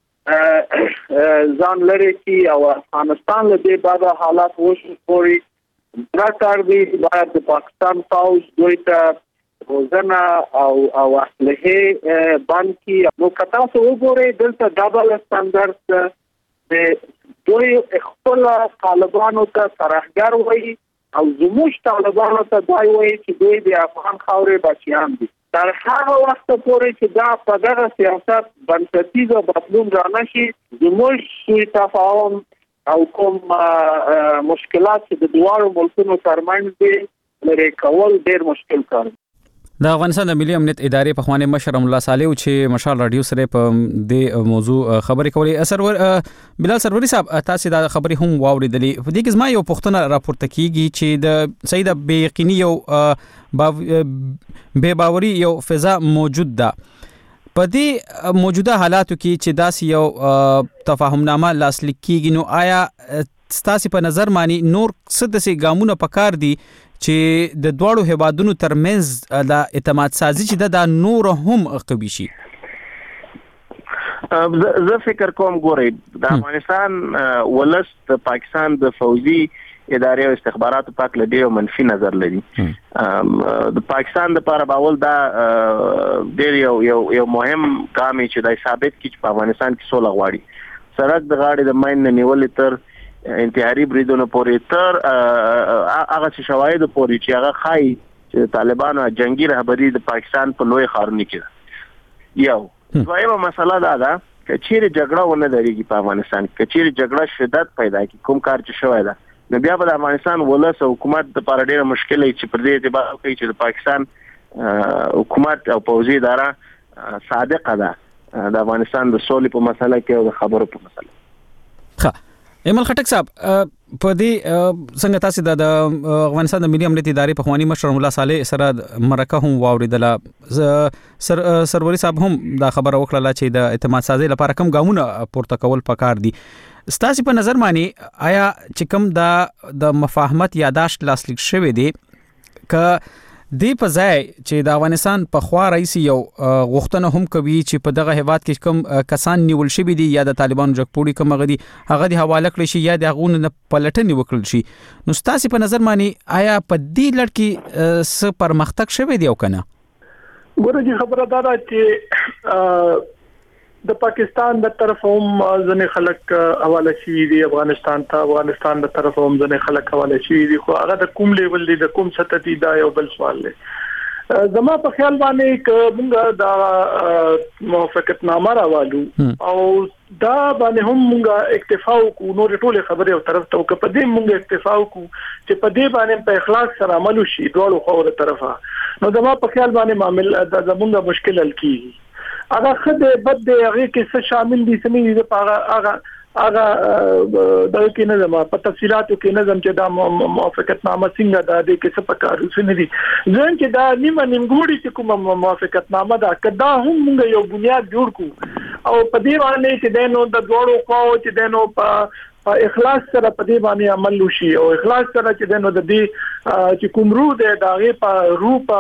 ځان لري چې او افغانستان له دې بعد حالات وشي پوري دا کار دی باید د پاکستان فوج دوی ته روزنه او او اصله بانکی نو کتا سو وګورئ دلته ډبل سټانډرډ د دوی خپل طالبانو ته ترهګر وایي او زموږ طالبانو ته دوی وایي چې دوی د افغان خاورې بچیان دي. تر هغه وخت پورې چې دا په دغه سیاست بنسټیز بدلون رانشي زموږ سوء تفاهم او کوم مشکلات چې د دوه ملکونو ترمنځ دي لري کول ډېر مشکل کار. د افغانستان د ملي امنیت ادارې په خوانې مشر الله صالح چې مشال رادیو سره په دې موضوع خبرې کولې. سرور بلال سروري صاحب تاسو دا خبرې هم واوریدلې. په دې کې زما یو پوښتنه راپورته کیږي چې د سید بې یقیني یو بے باوري یو فضا موجود ده په دې موجوده حالاتو کې چې داس یو تفاهمنامه لاسلیک کیږي. نو آیا ستاسو په نظر مانی نور څه داسې ګامونه پکار دي چې د دوړو هیوادونو ترمنځ د اعتماد سازي چې د نور هم قوي شي؟ زه فکر کوم ګورئ د افغانستان ولس د پاکستان د فوجي ادارې او استخباراتو پاک لدی او منفي نظر لري. د پاکستان لپاره باول دا ډېر یو یو یو مهم ګام چې د ثابت کی چې په افغانستان کې سوله غواړي. سرحد د غاړې د ماین نیولې تر انتحاري بریدونو پورې تر هغه شواهد پورې چې هغه خای چې طالبانو جنگي رهبری د پاکستان په لوی خارونو کې یو دویمه مسله دا ده چې چیرې جګړه ونه درېږي په افغانستان کې، چیرې جګړه شدت پیدا کی کوم کار چې شوی ده نو بیا به د افغانستان ولس او حکومت د لپاره ډېره مشکل وي چې پر دې اعتبار کوي چې د پاکستان حکومت او پوځي اداره صادقه ده د افغانستان د سولې په مسله کې او د خبرو په مسله. ښه ایمل خټک صاحب په دې څنګه تاسو د افغانستان د ملي امنیت ادارې په خواني مشر الله صالح سره مرکه هم واوریدله. سر سروري صاحب هم دا خبره وکړه چې د اعتماد سازي لپاره کوم ګامونه پورته کول پکار دي. ستاسو په نظر مانی آیا چې کوم د د مفاهمت یاداشت لاسلیک شوی دی ک دی په ځای چې د افغانستان په خوا رئیس یو غوښتنه هم کوي چې په دغه هیواد کې کوم کسان نیول شوی دي یا د طالبانو جګپوړي کوم غدي هغه د حواله کړی شي یا د غون نه پلټنې وکړل شي. نو ستاسو په نظر مانی آیا په دې لړ کې څه پرمختګ شوی دی او کنه؟ ګورې خبره دا ده چې د پاکستان د طرف هم ځنې خلک حواله شي دي افغانستان ته، افغانستان د طرف هم ځنې خلک حواله شي دي، خو هغه د کوم لیول دی د کوم سطح دی دا یو بل سوال دی. زما په خیال باندې ک موږ دا موافقت نامه راوالو او دا باندې هم موږ اکتفا وکړو نو ټول خبره او طرف ته په دې موږ اکتفا وکړو چې په دې باندې په اخلاص سره عمل وشي ټول خو طرفه. نو زما په خیال باندې معاملې د زمونږ مشکل حل کیږي. هغه خدای بد دی هغه کې څه شامل دي سمې دي په هغه هغه د کې نه زما په تفصيلاتو کې نه زم چې دا موافقت نامه څنګه ده د کې څه پکارو څه نه دي ځکه چې دا نیمه نیمګړی چې کوم موافقت نامه ده کدا هم موږ یو بنیاد جوړ کو او په دې باندې چې دنو د دوړو خو چې دنو په اخلاص سره په دې باندې عمل وشي او اخلاص سره چې دنو د دې چې کومرو د داغه په روپ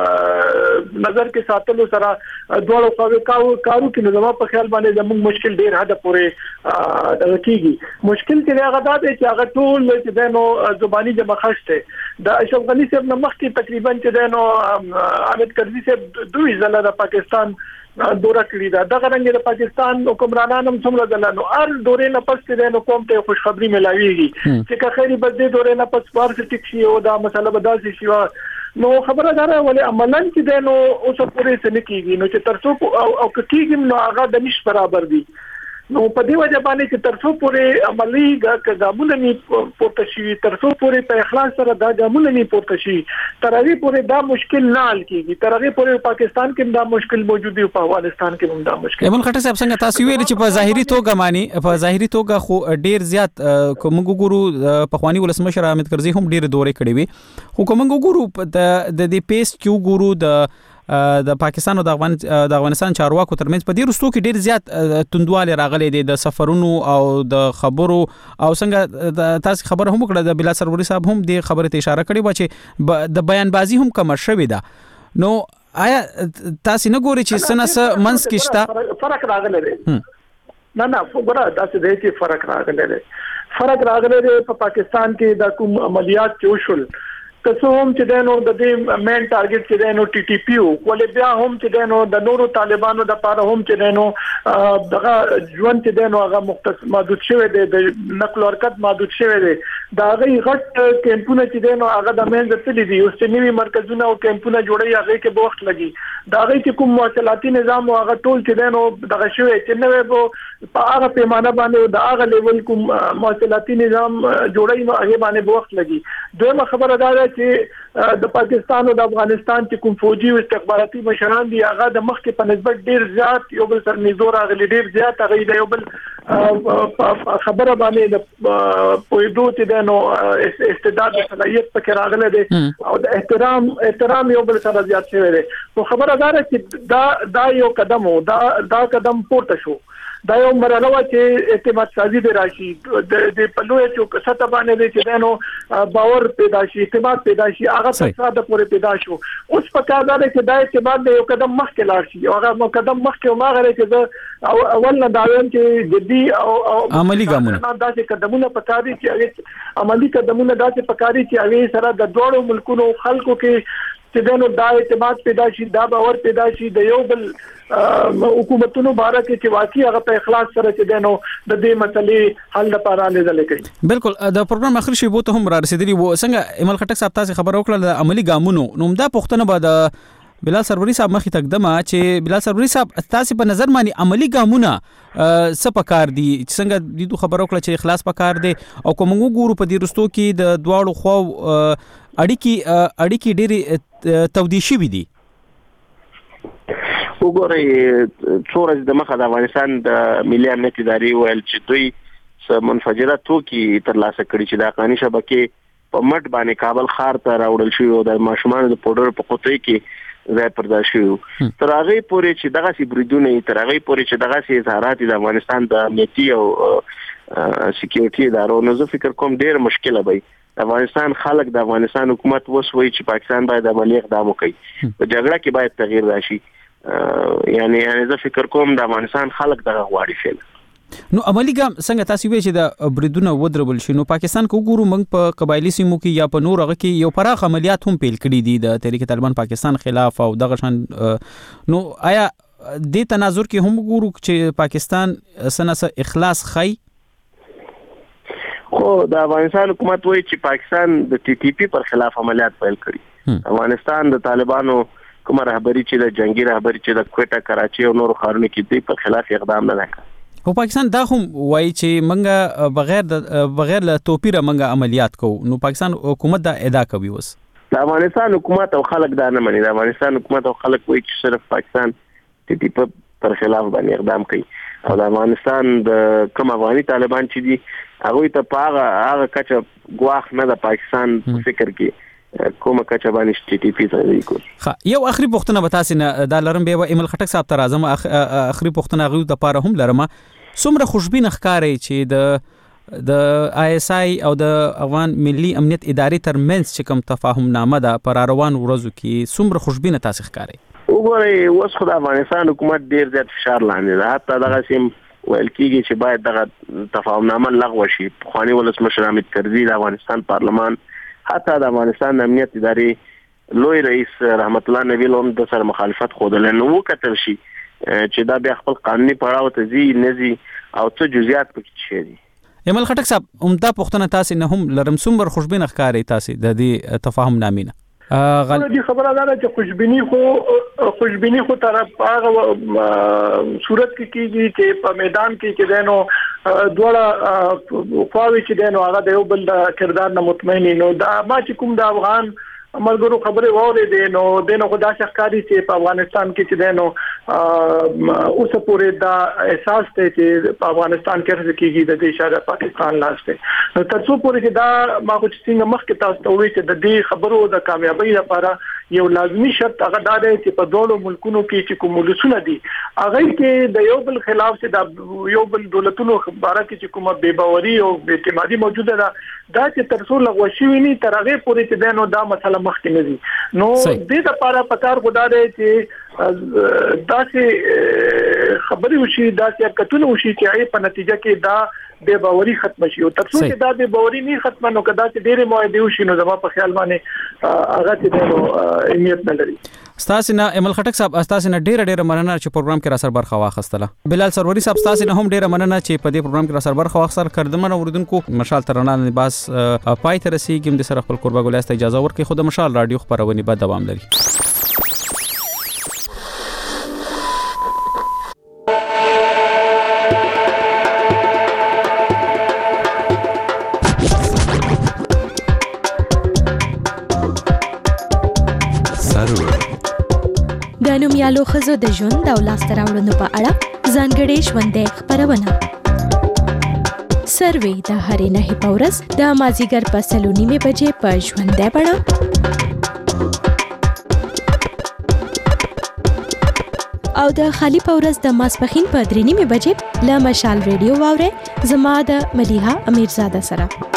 نظر کې ساتلو سره دوړو خو کارو کې نظام په خیال باندې زموږ مشکل ډیر حد پورې د کیږي. مشکل کې هغه دا دی چې هغه ټول چې دنو زبانی جمع خشته د اشرف غنی صاحب نمخ کې تقریبا چې دنو حامد کرزي صاحب دوی ځله د پاکستان دوره کړی دا دغه رنګ د پاکستان حکمرانانو څومره دلانو ار دورې نه پس کې د کوم ته خوشخبری ملاويږي چې که خیری بد دې دورې نه پس ورس ټیک شي او دا مسله بداسي شي نو خبره دا ولې عملاً چې د نو اوس پورې سن کېږي نو چې ترڅو او کېږي نو هغه د نش برابر دي. نو په دې وجه باندې چې ترڅو پورې عملی ګامونه نه پورته شي ترڅو پورې په اخلاص سره دا ګامونه نه پورته شي تر هغه پورې دا مشکل نه حل کیږي. تر هغه پورې پاکستان کې دا مشکل موجود دی او په افغانستان کې هم دا مشکل. ایمل خټک صاحب څنګه تاسو ویل چې په ظاهري توګه مانی په ظاهري توګه خو ډیر زیات کوم ګورو په خواني ولسمشر حامد کرزي هم ډیر دورې کړې وي خو کوم ګورو د د پیس کیو ګورو د د پاکستان او د افغان د افغانستان چارواکو ترمنځ په دې رستو کې ډیر زیات توندواله راغلي دي د سفرونو او د خبرو او څنګه تاسو خبر هم کړه د بلا سروري صاحب هم د خبره ته اشاره کړې و چې د بیان بازی هم کم شوې ده. نو آیا تاسو نه ګوري چې سنسه منس کې شته فرق راغلی دی؟ نه نه وګوره تاسو دې کې فرق راغلی دی فرق راغلی دی په پاکستان کې د کوم عملیات چې وشول که هم چې دینو د دې مین ټارګټ چې دینو ټي ټي پی او ولې بیا هم چې دینو د نورو طالبانو د لپاره هم چې دینو دغه ژوند چې دینو هغه مختص محدود شوی دی د نقل حرکت محدود شوی دی دا غي غټ کیمپونه چې دینو هغه د مین ځتلې دي اوس نوي مرکزونه او کیمپونه جوړي هغه کې به وخت لګي دا غي چې کوم مواصلاتي نظام او هغه ټول چې دینو دغه شوی چې نو به په هغه پیمانه باندې د هغه لیول کوم مواصلاتي نظام جوړي نو هغه باندې به وخت لګي دویمه خبره دا ده چې د پاکستان او د افغانستان چې کوم فوجي او استخباراتي مشران دي هغه د مخ کې په نسبت ډیر زیات یو بل سره نزور هغه ډیر زیات هغه د یو بل خبره باندې د پویدو چې د نو استعداد او صلاحیت پکې راغله دي او د احترام احترام یو بل سره زیات شوی دی نو خبره دا ده چې دا دا یو قدم و دا دا قدم پورته شو دا یو مرحله و چې اعتماد سازي دی راشي د پلوې چې سطح باندې چې دنو باور پیدا شي اعتماد پیدا شي هغه څخه د پورې پیدا شو اوس په کار دا چې دا اعتماد یو قدم مخکې لاړ شي او هغه قدم مخکې ما غره چې اول نه دا ویم چې جدي او عملی ګامونه دا چې قدمونه پکاري چې عملی قدمونه دا چې پکاري چې هغه سره د دوړو ملکونو خلکو کې چې دنو دا اعتماد پیدا شي دا باور پیدا شي د یو بل حکومتونو باره کې چې واقعي هغه په اخلاص سره چې دنو د دې مسلې حل لپاره لیدل کوي بالکل د پروګرام اخر شی بو ته هم را رسیدلی و څنګه ایمل خټک صاحب تاسو خبر وکړه د عملی ګامونو نو دا پښتنه به د بلال سروري صاحب مخې تقدمه چې بلال سروري صاحب تاسو په نظر باندې عملی ګامونه څه پکار دي چې څنګه د خبر وکړه چې اخلاص پکار دي او کوم ګورو په دې رستو کې د دواړو خو اړیکی اړیکی ډېری تودي شي دي وګورئ څورز د مخه د افغانستان د ملي امنیت ادارې ویل چې دوی منفجره توکي تر لاسه کړی چې د افغاني شبکې په مټ باندې کابل ښار ته راوړل شوی او د ماشومان د پودر په قطعي کې ځای پردا شوی تر هغه پورې چې دغه سي بریدونه تر هغه پورې چې دغه سي اظهارات د افغانستان د امنیتي او سکیورټي ادارو نو زه فکر کوم ډیر مشکله وي افغانستان خلک د افغانستان حکومت وسوي چې پاکستان باید عملی اقدام وکړي په جګړه کې باید تغییر راشي یعنی یعنی زه فکر کوم د افغانستان خلک دغه غواړي شي نو عملی ګام څنګه تاسو وی چې د بریدونه ودربل شي نو پاکستان کو ګورو موږ په قبایلی سیمو کې یا په نور هغه کې یو پراخ عملیات هم پیل کړي دي د تحریک طالبان پاکستان خلاف او دغه شان نو آیا د تناظر کې هم ګورو چې پاکستان سنه اخلاص خي خو د افغانستان حکومت وایي چې پاکستان د ټي ټي پی پر خلاف عملیات پیل کړي افغانستان د طالبانو کومه رهبری چې د جنگي رهبری چې د کوټه کراچي او نور ښارونو کې دی پر خلاف اقدام نه وکړ او پاکستان دا هم وایي چې منګه بغیر د بغیر له توپیره منګه عملیات کوو نو پاکستان حکومت دا ادا کوي وس د افغانستان حکومت او خلک دا نه مني د افغانستان حکومت او خلک وایي چې صرف پاکستان ټي ټي پی پر خلاف باندې اقدام کوي او د افغانستان د کوم افغاني طالبان چې دي هغه ته پاغه هغه کچه غواخ نه د پاکستان فکر کې کومه کچه باندې ټي ټي پی ځای کو ها یو اخري پښتنه به تاسو نه د لرم به ایمل خټک صاحب ته راځم اخري پښتنه غو د پاره هم لرم څومره خوشبین ښکاري چې د د آی اس آی او د افغان ملي امنیت ادارې ترمنځ چې کوم تفاهم نامه ده پر روان ورځو کې څومره خوشبین تاسو ښکاري وګورئ اوس خو د افغانستان حکومت ډیر زیات فشار لاندې ده حتی دغه سیم ویل کېږي چې باید دغه تفاهم نامه لغوه شي خواني ولسمشر حامد کرزي د افغانستان پارلمان حتی د افغانستان امنیت ادارې لوی رئیس رحمت الله نبیل هم د سره مخالفت خوده نو وکتل شي چې دا بیا خپل قانوني پړاو ته ځي نزي او څه جزئیات پکې شي دي ایمل خټک صاحب عمده پښتنه تاسو نه هم لرم څومره خوشبین ښکاري تاسو د دې تفاهم نامینه غل دي خبره ده چې خوشبینی خو خوشبینی خو طرف هغه صورت کې کیږي چې په میدان کې چې دینو دوړه خواوي چې دینو هغه د یو بل کردار نه مطمئن نو دا ما چې کوم د افغان مرګرو خبره وره دي نو دینو خدا شخکاری چې په افغانستان کې چې دینو اوس پورې دا احساس ته چې په افغانستان کې کېږي د دې شاده پاکستان لاسته نو تر څو پورې چې دا ما خو څنګه مخکې تاسو ته وایي چې د دې خبرو د کامیابی لپاره یو لازمی شرط هغه دا دی چې په دوه ملکونو کې چې کوم ولسونه دي هغه کې د یو بل خلاف چې د یو بل دولتونو خبره کې چې کومه بے باوري او بے اعتمادي موجوده ده دا چې تر څو لغوه شوی نه تر هغه پورې چې دینو دا مسله مخکې نه دي نو دې لپاره پکار خدای دی چې دا چې خبري وشي دا چې کتونه وشي چې په نتیجه کې دا بے باوري ختم شي او تر څو چې دا بے باوري نه ختم نو کدا چې ډېرې موعده وشي نو زما په خیال باندې هغه چې نو اهمیت نه لري. ستاسو نه امل خټک صاحب ستاسو نه ډیره ډیره مننه چې پروګرام کې را سره برخه واخیستله. بلال سروري صاحب ستاسو نه هم ډیره مننه چې په دې پروګرام کې را سره برخه واخیستل. کردمن اوردونکو مشال ترانه لباس پای ته رسیدم د سره خپل قربا ګل است اجازه ورکړي. خود مشال رادیو خبرونه به دوام لري. د نومیالو ښځو د ژوند او لاسته راوړنو په اړه ځانګړې ژوندۍ خپرونه سروې د هرې نهې په ورځ د مازدیګر په سلو نیمې بجې په ژوندۍ بڼه او د خالي په ورځ د ماسپښین په درې نیمې بجې له مشال ریډیو واورئ زما د ملیحه امیرزاده سره.